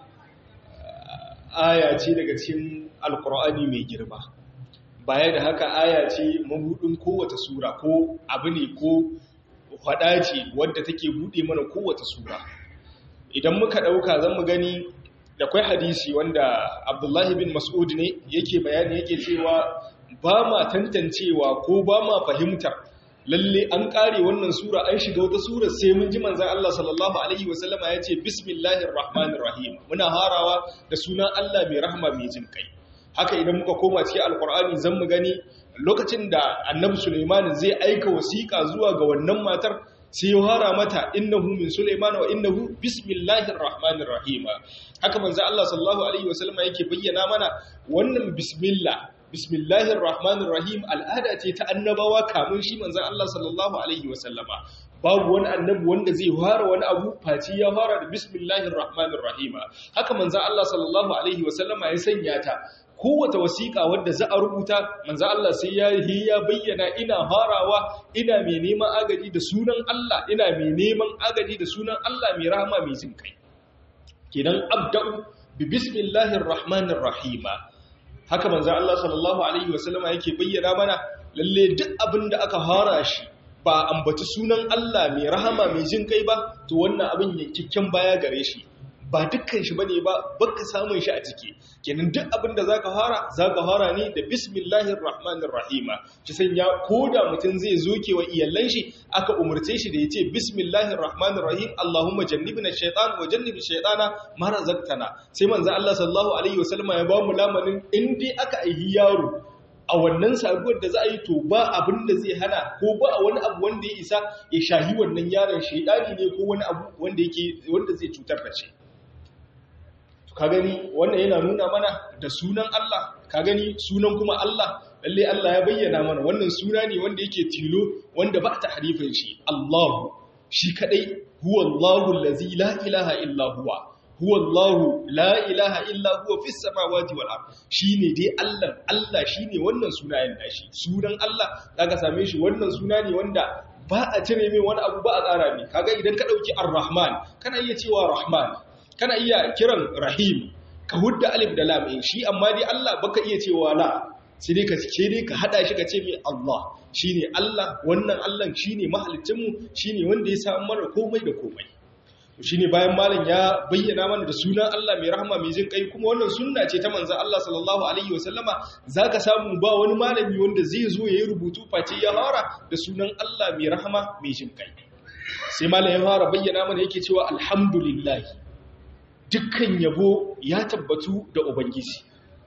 aya ce daga cikin alkur'ani mai girma. Baya da haka aya ce mabudin kowace sura ko abu ne ko faɗa ce wadda take buɗe mana kowace sura. Idan muka ɗauka zan mu gani da kwai hadisi wanda Abdullahi bin Mas'ud ne yake bayani yake cewa ba ma tantancewa ko ba ma fahimtar lalle an ƙare wannan sura an shiga wata sura sai mun ji manzon Allah sallallahu alaihi wasallama ya ce bismillahir rahmanir rahim, muna harawa da sunan Allah mai rahama mai jin kai. Haka idan muka koma cikin alkur'ani zan mu gani lokacin da annabi Sulaiman zai aika wasiƙa zuwa ga wannan matar sai ya hara mata innahu min Sulaiman wa innahu bismillahir rahmanir rahim. Haka manzo Allah sallallahu alaihi wasallam yake bayyana mana wannan bismillahir rahmanir rahim al'ada ce ta annabawa kamun shi manzo Allah sallallahu alaihi wasallama. Babu wani annabi wanda zai fara wani abu face ya fara da bismillahir rahmanir rahim. Haka manzo Allah sallallahu alaihi wasallama ya sanya ta kowace wasiƙa wadda za a rubuta manzo Allah sai ya bayyana ina harawa ina mai neman agaji da sunan Allah, ina mai neman agaji da sunan Allah mai rahama mai jin kai. Kenan abda'u bi bismillahir rahmanir rahim. Haka manzo Allah sallallahu alaihi wasallama yake bayyana mana lalle duk abin da aka hara shi ba ambaci sunan Allah mai rahama mai jin kai ba to wannan abin yankikken baya gare shi. Ba dukkan shi bane ba baka samun shi a ciki. Kenan duk abin da zaka fara ne da bismillahir rahmanir rahim. Ki sanya koda mutum zai zoke wa iyallan shi aka umurce shi da yace bismillahir rahmanir rahim Allahumma jannibna ash-shaytan wa jannibi ash-shaytana ma razaqtana. Sai manzo Allah sallallahu alaihi wasallam ya ba mu lamanin in dai aka aihi yaro a wannan sabuwar da za a yi to ba abin da zai hana ko ba wani abu wanda ya isa ya shahi wannan yaron shaydani ne ko wani abu wanda zai cutar da shi. Ka gani wannan yana nuna mana da sunan Allah, ka gani sunan kuma Allah, lalle Allah ya bayyana mana wannan suna ne wanda yake tilo wanda ba ta harifin shi. Allahu shi kadai huwa Allahu allazi la ilaha illa huwa Allahu la ilaha illa huwa fis samawati wal ard. Shine dai Allah shine wannan sunayen nashi. Sunan Allah zaka same shi wannan suna ne wanda ba a cire mai wani abu ba a tsara mai. Kaga idan ka dauki Ar-Rahman kana iya cewa Rahman, kana iya kiran Rahim, ka hudda alif da lam shi amma dai Allah baka iya cewa la, sai dai ka hada shi ka ce mai Allah. Shine Allah, wannan Allah shine mahaliccin mu, shine wanda ya samu mana komai da komai. Shine bayan malam ya bayyana mana da sunan Allah mai rahama mai jin kai, kuma wannan sunna ce ta manzon Allah sallallahu alaihi wasallama. Zaka samu ba wani malami wanda zai zo yayi rubutu face ya fara da sunan Allah mai rahama mai jin kai. Sai malam ya fara bayyana mana yake cewa alhamdulillah, dukkan yabo ya tabbatu da Ubangiji.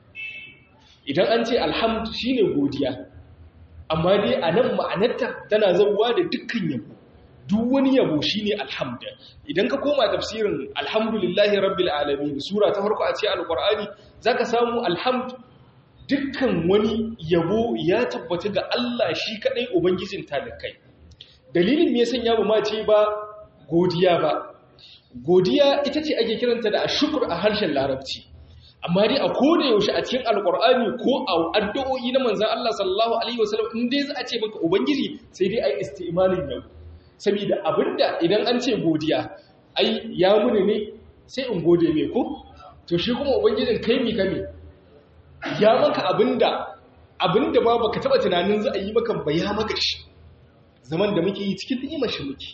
Idan an ce alhamdu shine godiya, amma dai a nan ma'anarta tana zauwa da dukkan yabo. Duk wani yabo shine alhamdu. Idan ka koma tafsirin alhamdulillahi rabbil alamin sura ta farko a cikin alqur'ani zaka samu alhamdu dukkan wani yabo ya tabbata ga Allah shi kadai ubangijin talikai. Dalilin me ya sanya ba ma ce ba godiya ba? Godiya ita ce ake kiranta da ashkur a harshen larabci, amma dai a koda yaushe a cikin alkur'ani ko a addu'o'i na manzon Allah sallallahu alaihi wasallam in dai za a ce maka ubangiji sai dai ai istimalin yau, saboda abinda idan an ce godiya ai ya muni ne sai in gode mai ko to shi kuma ubangijin kai mi kame ya maka abinda ba baka taba tunanin za a yi maka ba ya maka shi. Zaman da muke yi cikin ni'imar shi muke,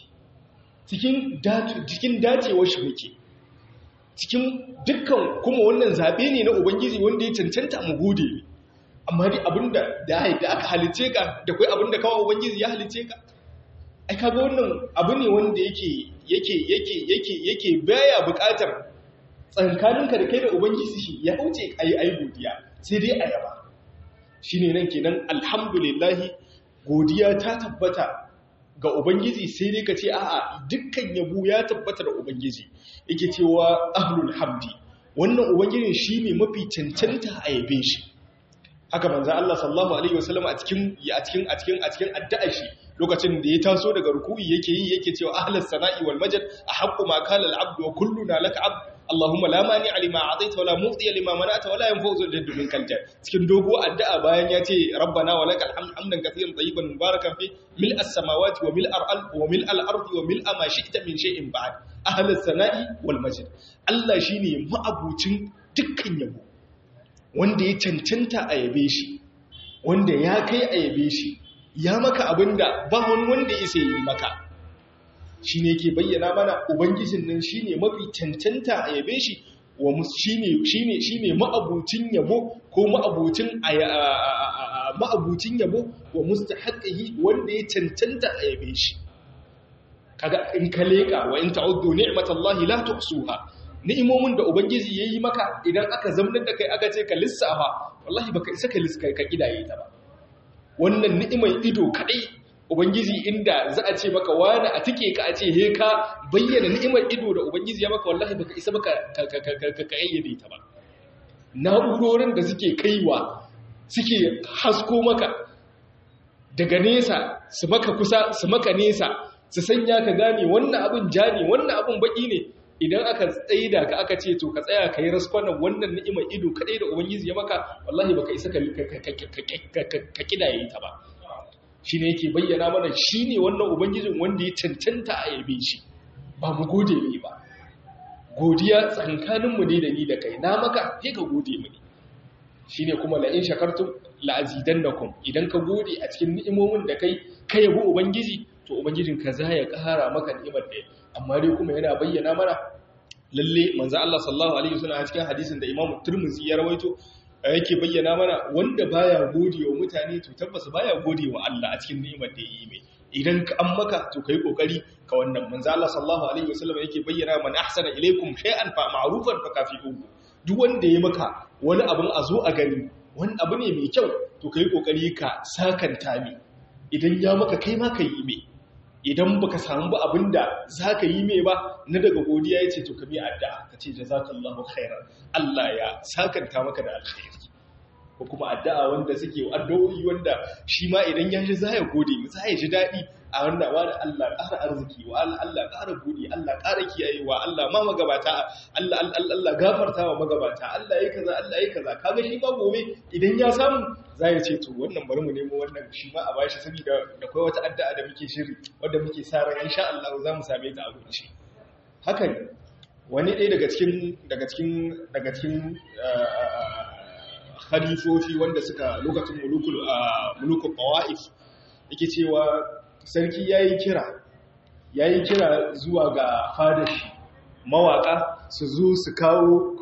cikin dacewar shi muke, cikin dukkan kuma wannan zaɓe ne na Ubangiji wanda ya cancanta mu gode ne. Amma dai abinda da aka halice ka da kai abinda kawai Ubangiji ya halice ka, ai kaga wannan abu ne wanda yake baya buƙatar tsankaninka da kai da ubangiji shi ya wuce ayi godiya sai dai a yaba shine nan kenan alhamdulillah godiya ta tabbata ga ubangiji sai dai ka ce a'a dukkan yabo ya tabbata da ubangiji yake cewa ahlul hamdi wannan ubangijin shine mafi cancanta a yabe shi haka manzo Allah sallallahu alaihi wasallam a cikin addu'a shi lokacin da ya taso daga ruku'i yake cewa ahlus sana'i wal majd ahaqqu ma qala al abdu wa kulluna laka abd Allahumma la mani lima a'taita wala mu'ti lima mana'ta wala yanfa'u dhal jaddi minkal jadd cikin dogo addu'a bayan ya ce rabbana wa lakal hamdan katiran tayyiban mubarakan fi mil'as samawati wa mil'al ardi wa mil'a ma shi'ta min shay'in ba'd ahlus sana'i wal majd Allah shine ma'abucin dukkan yabo wanda ya cancanta a yabe shi wanda ya kai a yabe shi ya maka abinda ba wani wanda ya sai yi maka shi ne ke bayyana mana ubangijin nan shi ne mafi cancanta a yabe shi shi ne ma'abucin yabo ko ma'abucin yabo wa mustahaqihi wanda ya cancanta a yabe shi kaga in ka leka wa in ta'uddu ni'matallahi la tuhsuha ni'imomin da ubangiji yayi maka idan aka zamnar da kai aka ce ka lissafa wallahi baka isa ka kidaye ta ba wannan ni'imar ido kadai ubangiji inda za a ce maka wani a tike ka a ce he ka bayyana ni'imar ido da ubangiji ya maka wallahi baka isa baka ka ayyade ta ba na'urorin da suke kaiwa suke hasko maka daga nesa su maka kusa su maka nesa su sanya ka gane wannan abin ja ne wannan abin baki ne idan aka tsaida ka aka ce to ka tsaya ka yi raskwanan wannan ni'imar ido kadai da ubangiji ya maka wallahi baka isa ka kidaye ta ba shi ne yake bayyana mana shi ne wannan ubangijin wanda ya cancanta a yabe shi ba mu gode ne ba godiya tsankaninmu ne da ni da kai na maka sai ka gode mu ne shi ne kuma la'in shakartun la'azidan da kun idan ka gode a cikin ni'imomin da kai ka yabi ubangiji to ubangijin ka za ya ƙara maka ni'imar da amma dai kuma yana bayyana mana lalle manzo Allah sallallahu alaihi wasallam a cikin hadisin da Imam Tirmidhi ya rawaito yake bayyana mana wanda baya godewa mutane to tabbas baya godewa Allah a cikin ni'imar da yayi mai idan ka an maka to kai kokari ka wannan manzo Allah sallallahu alaihi wasallam yake bayyana man ahsana ilaikum shay'an fa ma'rufan fa kafi'uhu duk wanda ya maka wani abun a zo a gani wani abu ne mai kyau to kai kokari ka sakanta mi idan ya maka kai ma ka yi mai idan baka samu ba abinda zaka yi mai ba na daga godiya yace to ka bi addu'a kace jazakallahu khairan Allah ya sakanta maka da alkhairi ko kuma addu'a wanda suke addu'o'i wanda shi ma idan ya ji zai gode mu zai ji dadi a wanda wa Allah ƙara arziki wa Allah ƙara gode Allah ƙara kiyayewa Allah ma magabata Allah gafarta wa magabata Allah yayi kaza Allah yayi kaza kaga shi ma gobe idan ya samu zai ce to wannan bari mu nemo wannan shi ma a bashi saboda da kai wata addu'a da muke shiri wanda muke sa ran insha Allah za mu same ta a gunci haka ne wani ɗaya daga cikin khalifofi wanda suka lokacin mulukul qawaif yake cewa sarki yayi kira zuwa ga fadashi mawaka su zo su kawo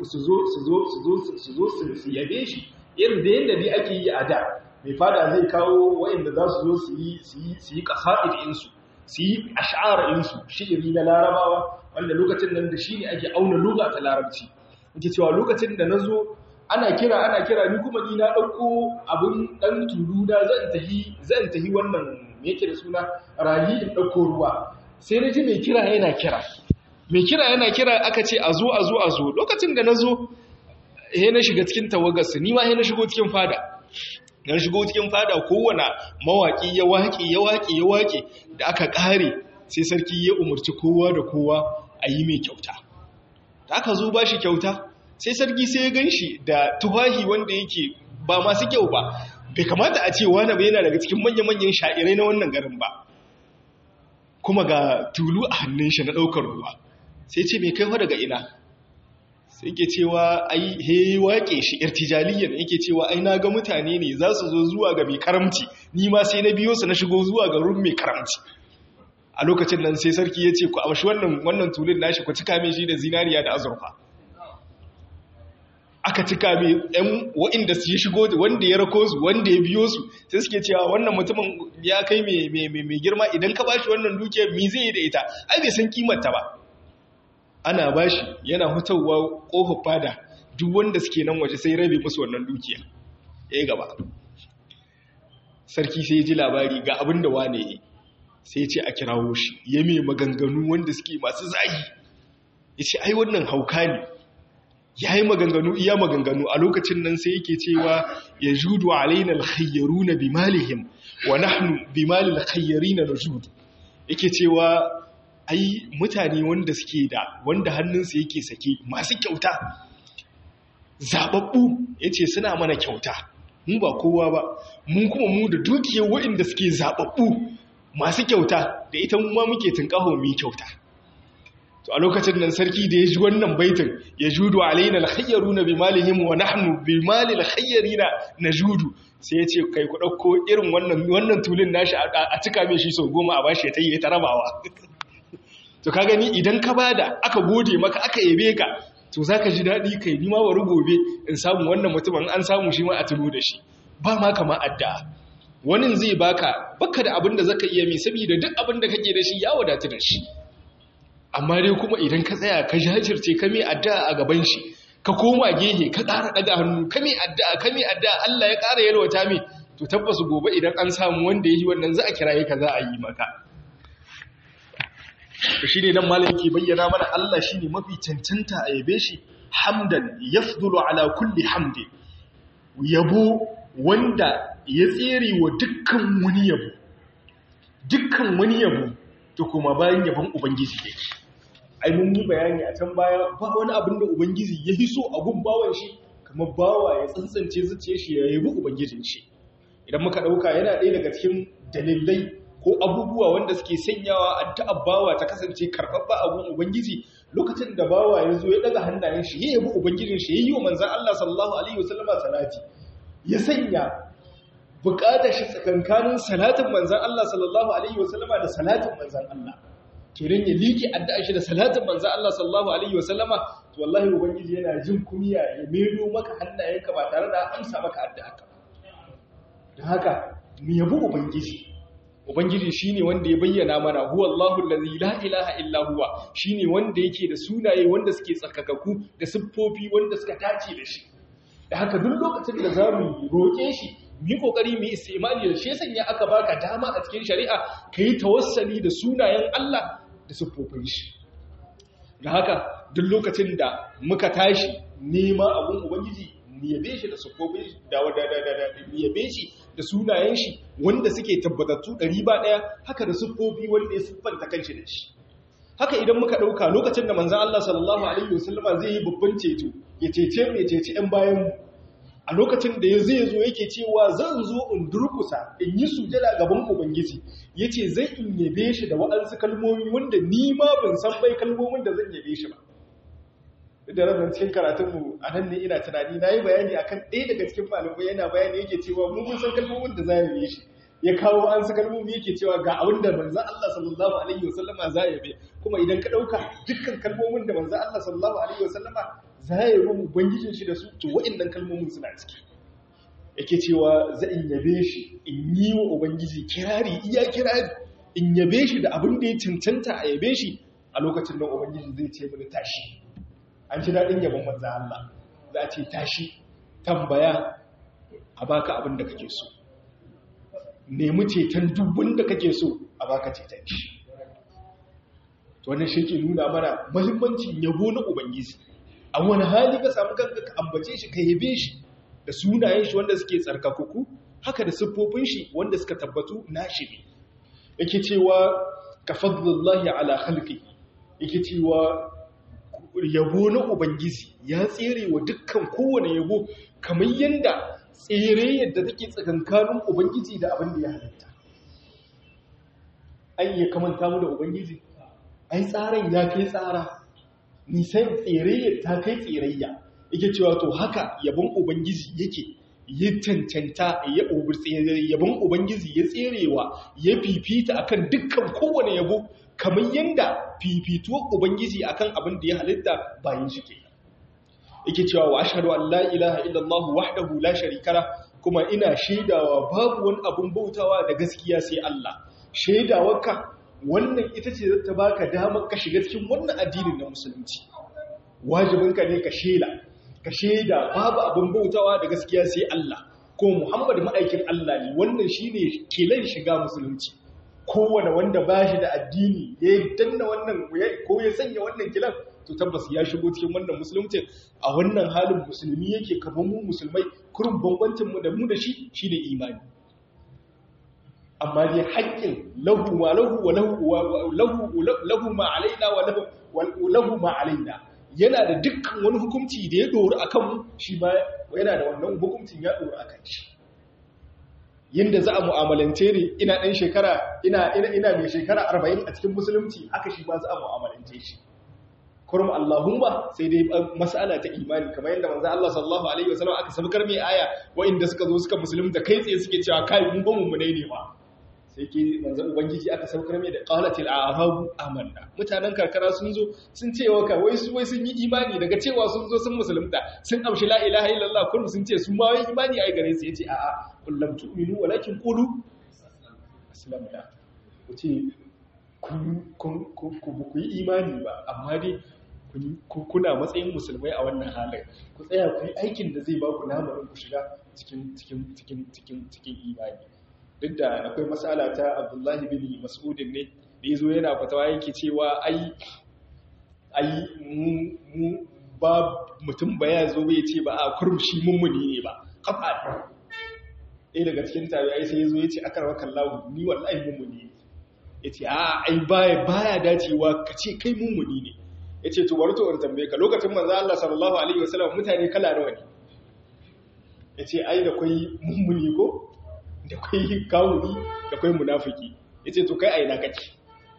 su yabe shi irin da yadda dai ake yi a da mai fada zai kawo wa'inda za su zo su yi ƙasa'idinsu su yi ash'ara'insu shi'iri na larabawa wanda lokacin nan da shi ne ake auna lugha ta larabci yake cewa lokacin da na zo ana kira ni kuma ni na ɗauko abin ɗan tulu na zan tahi wannan me yake da suna rahi in ɗauko ruwa sai na ji mai kira yana kira aka ce a zo lokacin da na zo he na shiga cikin tawagarsu ni ma he na shigo cikin fada kowane mawaƙi ya waƙe da aka ƙare sai sarki ya umarci kowa da kowa a yi mai kyauta da aka zo ba shi kyauta sai sarki sai ya gan shi da tuhahi wanda yake ba masu kyau ba bai kamata a ce wani bai yana daga cikin manya-manyan sha'irai na wannan garin ba kuma ga tulu a hannun shi na ɗaukar ruwa sai ce mai kaiwa daga ina sai ke cewa ai he waƙe shi irtijaliyan yake cewa ai na ga mutane ne za su zo zuwa ga mai karamci ni ma sai na biyo su na shigo zuwa ga rum mai karamci a lokacin nan sai sarki ya ce ku amshi wannan tulun nashi ku cika mai shi da zinariya da azurfa aka cika mai ɗan wa'inda su shigo wanda ya rako su wanda ya biyo su sai suke cewa wannan mutumin ya kai mai girma idan ka bashi wannan dukiyar mi zai yi da ita ai bai san kimarta ba ana bashi yana hutawa kofar fada duk wanda suke nan waje sai rabe musu wannan dukiya yayi gaba sarki sai ya ji labari ga abin da wane yi sai ya ce a kirawo shi ya mai maganganu wanda suke masu zagi ya ce ai wannan hauka ne ya yi maganganu iya maganganu a lokacin nan sai yake cewa ya judu alaina alkhayyaruna bimalihim wa nahnu bimalil khayyarina najudu yake cewa ai mutane wanda suke da wanda hannunsu yake sake masu kyauta zababbu yace suna mana kyauta mu ba kowa ba mu kuma mu da dukiyar waɗanda suke zababbu masu kyauta da ita mu ma muke tunkaho mu kyauta to a lokacin nan sarki da ya ji wannan baitin ya judu alaina alkhayyaruna bimalihim wa nahnu bimalil khayyarina najudu sai ya ce kai ku dauko irin wannan tulin nashi a cika mai shi sau 10 a bashi ta yi ta rabawa to ka gani idan ka bada aka gode maka aka yabe ka to zaka ji dadi kai ni ma bari gobe in samu wannan mutumin an samu shi ma a tuno da shi ba ma kama addu'a wani zai baka da abin da zaka iya mai saboda duk abin da kake da shi ya wadatu da shi amma dai kuma idan ka tsaya ka jajirce ka mai addu'a a gaban shi ka koma gehe ka ƙara daga hannu ka mai addu'a Allah ya ƙara yalwata mai to tabbas gobe idan an samu wanda yi wannan za a kiraye ka za a yi maka to shine nan malam yake bayyana mana Allah shine mafi cancanta a yabe shi hamdan yafdulu ala kulli hamdi yabo wanda ya tsere wa dukkan wani yabo to kuma bayan yabon ubangiji yake ai mun yi bayani a can baya ba wani abin da ubangiji ya hiso a gun bawan shi kamar bawa ya tsantsance zuciyar shi ya yabi ubangijin shi idan muka dauka yana ɗaya daga cikin dalilai ko abubuwa wanda suke sanyawa addu'ar bawa ta kasance karɓaɓɓa a gun ubangiji lokacin da bawa ya zo ya daga hannayen shi ya yabi ubangijin shi ya yi wa manzon Allah sallallahu alaihi wasallama salati ya sanya buƙatar shi tsakankanin salatin manzon Allah sallallahu alaihi wasallama da salatin manzon Allah kirin ya liƙe addu'a shi da salatin manzon Allah sallallahu alaihi wasallama to wallahi ubangiji yana jin kumiya ya mero maka hannayenka ba tare da amsa maka addu'a ka don haka mu yabi ubangiji shine wanda ya bayyana mana huwa Allahu allazi la ilaha illa huwa shine wanda yake da sunaye wanda suke tsarkakaku da siffofi wanda suka tace da shi da haka duk lokacin da zamu roƙe shi mu yi kokari mu yi istimali da shi sanya aka baka dama a cikin shari'a kai tawassali da sunayen Allah da siffofin shi da haka duk lokacin da muka tashi nema abun ubangiji mu yabe shi da siffofin da mu yabe shi da sunayen shi wanda suke tabbatattu 100 haka da siffofi wanda ya siffanta kanshi da shi haka idan muka dauka lokacin da manzon Allah sallallahu alaihi wasallama zai yi babban ceto ya cece mu ya cece ɗan bayan mu a lokacin da zai zo yake cewa zan zo in durkusa in yi sujada gaban ubangiji yace zai in yabe shi da waɗansu kalmomi wanda ni ma ban san bai kalmomin da zan yabe shi ba da rabin cikin karatunmu a nan ne ina tunani na yi bayani akan ɗaya daga cikin malamai yana bayani yake cewa mun san kalmomin da za yabe shi ya kawo an sa kalmomi yake cewa ga abin da manzon Allah sallallahu alaihi wasallama za yabe kuma idan ka dauka dukkan kalmomin da manzon Allah sallallahu alaihi wasallama za ya yi ubangijin shi da su to waɗannan kalmomin suna ciki yake cewa za in yabe shi in yi wa ubangiji kirari iya kirari in yabe shi da abin da ya cancanta a yabe shi a lokacin da ubangiji zai ce mini tashi an ci daɗin yabon manzon Allah za a ce tashi tambaya a baka abin da kake so nemi ceton dubun da kake so a baka ceton shi to wannan shi ke nuna mana muhimmancin yabo na ubangiji a wani hali ka samu kanka ka ambace shi ka yabe shi da sunayen shi wanda suke tsarkakuku haka da siffofin shi wanda suka tabbatu nashi ne yake cewa ka fadlullahi ala khalqi yake cewa yabo na ubangiji ya tsere wa dukkan kowane yabo kamar yanda tsere yadda take tsakankanin ubangiji da abin da ya halitta ai ya kamanta mu da ubangiji ai tsaran ya kai tsara nisan tsere ta kai tserayya yake cewa to haka yabon ubangiji yake ya cancanta yabon ubangiji ya tserewa ya fifita akan dukkan kowane yabo kamar yanda fifituwar ubangiji akan abin da ya halitta bayan shi ke yake cewa wa ashhadu an la ilaha illallah wahdahu la sharika la, kuma ina shaidawa babu wani abun bautawa da gaskiya sai Allah. Shaidawarka wannan ita ce za ta baka damar ka shiga cikin wannan addinin na musulunci. Wajibinka ne ka shaida babu abun bautawa da gaskiya sai Allah, ko Muhammad ma'aikin Allah ne. Wannan shine kelan shiga musulunci. Kowane wanda ba shi da addini ya danna wannan ko ya sanya wannan kilan, to tabbas ya shigo cikin wannan musulunci. A wannan halin musulmi yake kamar mu musulmai, kurin bambancin mu da mu da shi shine imani. Amma dai haƙƙin lahu ma lahu wa lahu ma alaina wa lahu ma alaina, yana da dukkan wani hukunci da ya dori akan mu, shi ma yana da wannan hukuncin ya dori akan shi. Yanda za a mu'amalance ne, ina mai shekara 40 a cikin musulunci, haka shi ba za a mu'amalance shi. Kurum Allahumma sai dai mas'ala ta imani, kamar yadda manzo Allah sallallahu alaihi wasallam aka sabkar mai aya wa'inda suka zo suka musulunta kai tsaye suke cewa kai mun ba mu ne ba. Sai ke manzo ubangiji aka sabkar mai da qalatil a'rabu amanna. Mutanen karkara sun zo sun ce wa ka wai sun yi imani, daga cewa sun zo sun musulunta, sun amshi la ilaha illallah, kullum sun ce sun ma wai imani ai gare su. Yace a'a kullum tu'minu walakin qulu aslamna. Kuce ku yi imani ba, amma dai kuna matsayin musulmai a wannan halin, ku tsaya ku yi aikin da zai ba ku lamarin ku shiga cikin imani. Duk da akwai matsala ta Abdullahi bin Mas'udin ne da yazo yana fatawa yake cewa ai mu ba mutum ba ya zo bai ce ba a kurmushi mummuni ne ba kafa. Daga cikin tabi'ai sai yazo yace akarwaka Allah ni wallahi mummuni ne. Yace ai baya dacewa ka ce kai mummuni ne. Yace to bari to in tambaye ka, lokacin manzo Allah sallallahu alaihi wasallam mutane kala nawa ne? Yace ai da kai mummuni ko, da kai kawuri, da kai munafiki. Yace to kai aina kake?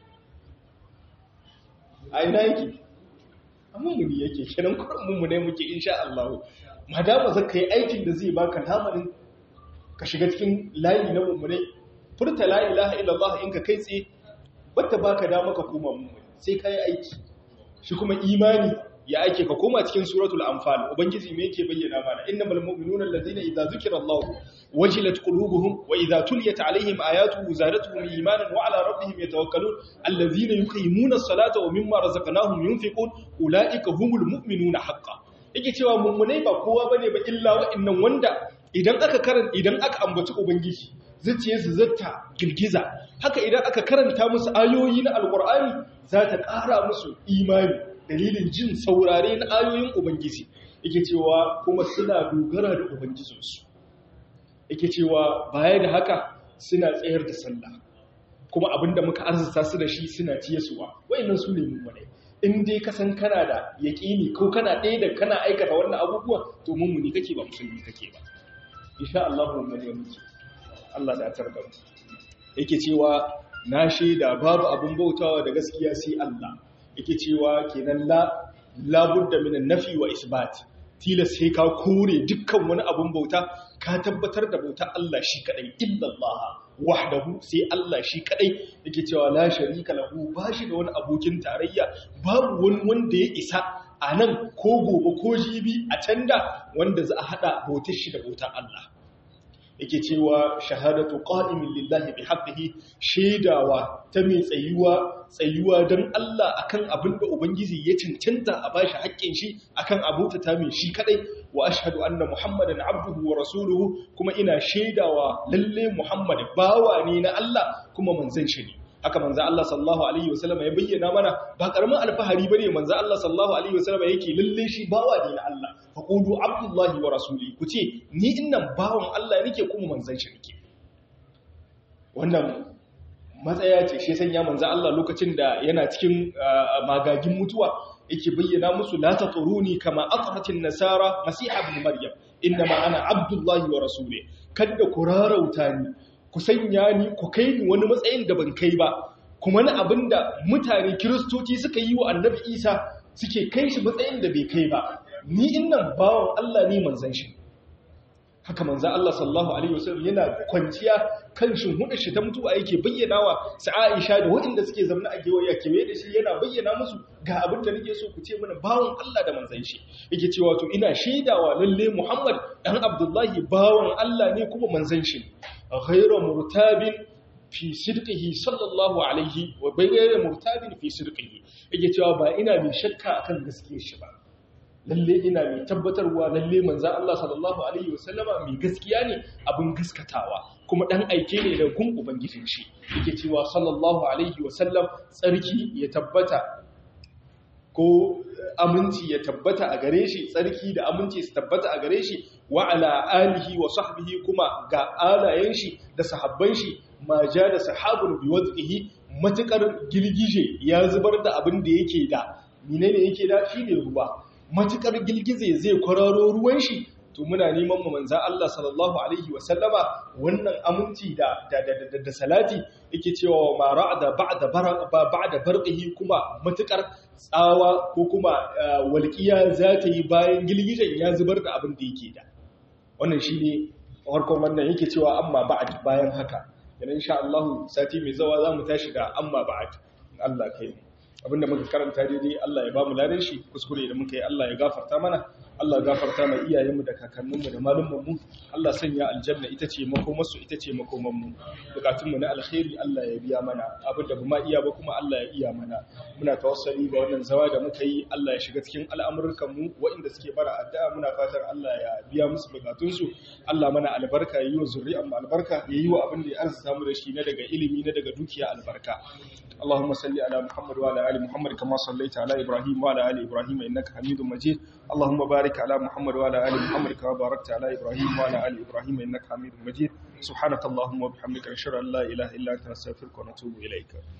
Aina yake? Amma mummuni yake, kenan kullum mummune muke insha Allah. Madama zaka yi aikin da zai baka lamarin ka shiga cikin layi na mummune, furta la ilaha illallah in ka kai tsaye wata baka dama ka koma mummune, sai kai aiki. Shi kuma imani ya ake ka koma cikin suratul anfal, ubangiji me yake bayyana mana, innamal mu'minuna allazina idza zukira Allah wajilat qulubuhum wa idza tuliyat alaihim ayatuhu zadatuhum imanan wa ala rabbihim yatawakkalun allazina yuqimuna as-salata wa mimma razaqnahum yunfiqun ulaika humul mu'minuna haqqan. Yake cewa mummunai ba kowa bane ba illa wa'annan wanda idan aka ambaci ubangiji zuciyarsu zata girgiza, haka idan aka karanta musu ayoyi na alqur'ani za ta ƙara musu imani dalilin jin saurare na ayoyin ubangiji. Yake cewa kuma suna dogara da ubangijinsu. Yake cewa baya da haka suna tsayar da sallah, kuma abinda muka arzuta su da shi suna ciyarwa. Wayannan su ne mummunai. In dai ka san kana da yaƙini ko kana ɗaya da kana aikata wannan abubuwan, to mummuni kake ba musulmi kake ba. Insha Allah mun ne muke. Allah da tarda mu. Yake cewa na shaida babu abun bautawa da gaskiya sai Allah. Yake cewa kenan la budda min nafi wa isbat. Tilas sai ka kore dukkan wani abun bauta, ka tabbatar da bauta Allah shi kadai, illallah wahdahu, sai Allah shi kadai. Yake cewa la sharika lahu, bashi da wani abokin tarayya, babu wani wanda ya isa a nan ko gobe ko jibi a can da wanda za a hada bautar shi da bautar Allah. Yake cewa shahadatu qa'imin lillahi bihaqqihi, shaidawa ta mai tsayuwa don Allah akan abin da ubangiji ya cancanta a bashi haƙƙin shi akan abuta ta mai shi kadai. Wa ashhadu anna muhammadan abduhu wa rasuluhu, kuma ina shaidawa lalle muhammad bawa ne na Allah kuma manzon shi ne. Haka manzo Allah sallallahu alaihi wasallam ya bayyana mana, ba karamin alfahari bane manzo Allah sallallahu alaihi wasallam yake lalle shi bawa ne na Allah. Faqulu abdullahi wa rasuli, kuce ni innan bawan Allah nake kuma manzon shi nake. Wannan matsaya ce shi sanya manzo Allah lokacin da yana cikin magagin mutuwa yake bayyana musu la taturuni kama atratin nasara masiha ibn maryam, inma ana abdullahi wa rasuli. Kada ku rarauta ni, ku sanya ni, ku kai ni wani matsayin da ban kai ba, kuma na abin da mutane kiristoci suka yi wa annabi isa suke kai shi matsayin da bai kai ba. Ni innan bawan Allah ne manzan shi. haka manzo Allah sallallahu alaihi wasallam yana kwanciya kan shinhudar shi ta mutuwa yake bayyanawa sa Aisha da waɗanda suke zamna a kewaye da shi yana bayyana musu ga abin da nake so ku ce mana bawon Allah da manzon shi yake cewa to ina shaidawa lalle Muhammad dan Abdullahi bawon Allah ne kuma manzon shi ghayra murtabin fi sidqihi sallallahu alaihi wa ghayra murtabin fi sidqihi yake cewa ba ina mai shakka akan gaskiyar shi ba lalle ina mai tabbatarwa lalle manzan Allah sallallahu alaihi wasallama mai gaskiya ne abin gaskatawa kuma dan aike ne da gun ubangijin shi yake cewa sallallahu alaihi wasallam tsarki ya tabbata ko aminci ya tabbata a gare shi tsarki da aminci su tabbata a gare shi wa ala alihi wa sahbihi kuma ga alayen shi da sahabban shi ma ja da sahabun bi wadhihi matukar girgije ya zubar da abin da yake da menene yake da shine ruwa matukar girgize zai kwararo ruwan shi to muna neman mu manzan Allah sallallahu alaihi wa sallama wannan aminci da salati yake cewa ma ra'ada ba'da barqihi kuma matukar tsawa ko kuma walqiya za ta yi bayan girgijen ya zubar da abin da yake da wannan shine farkon wannan yake cewa amma ba'd bayan haka yana insha Allah sati mai zawa zamu tashi da amma ba'd Allah kai abinda muka karanta daidai Allah ya bamu ladan shi kuskure da muka yi Allah ya gafarta mana Allah ya gafarta mai iyayenmu da kakanninmu da malumanmu Allah sanya aljanna ita ce makomarsu ita ce makomanmu bukatunmu na alkhairi Allah ya biya mana abinda ba ma iya ba kuma Allah ya iya mana muna tawassali ga wannan zawa da muka yi Allah ya shiga cikin al'amuranmu waɗanda suke bara addu'a muna fatar Allah ya biya musu bukatunsu Allah mana albarka yayi wa zuri'an mu albarka yayi wa abin da ya arzuta mu da shi na daga ilimi na daga dukiya albarka Allahumma salli ala Muhammad wa ala ali Muhammad kama sallaita ala Ibrahim wa ala ali Ibrahim innaka Hamidum Majid Allahumma barik ala Muhammad wa ala ali Muhammad kama barakta ala Ibrahim wa ala ali Ibrahim innaka Hamidum Majid subhanakallahumma wa bihamdika ashhadu an la ilaha illa anta astaghfiruka wa atubu ilaik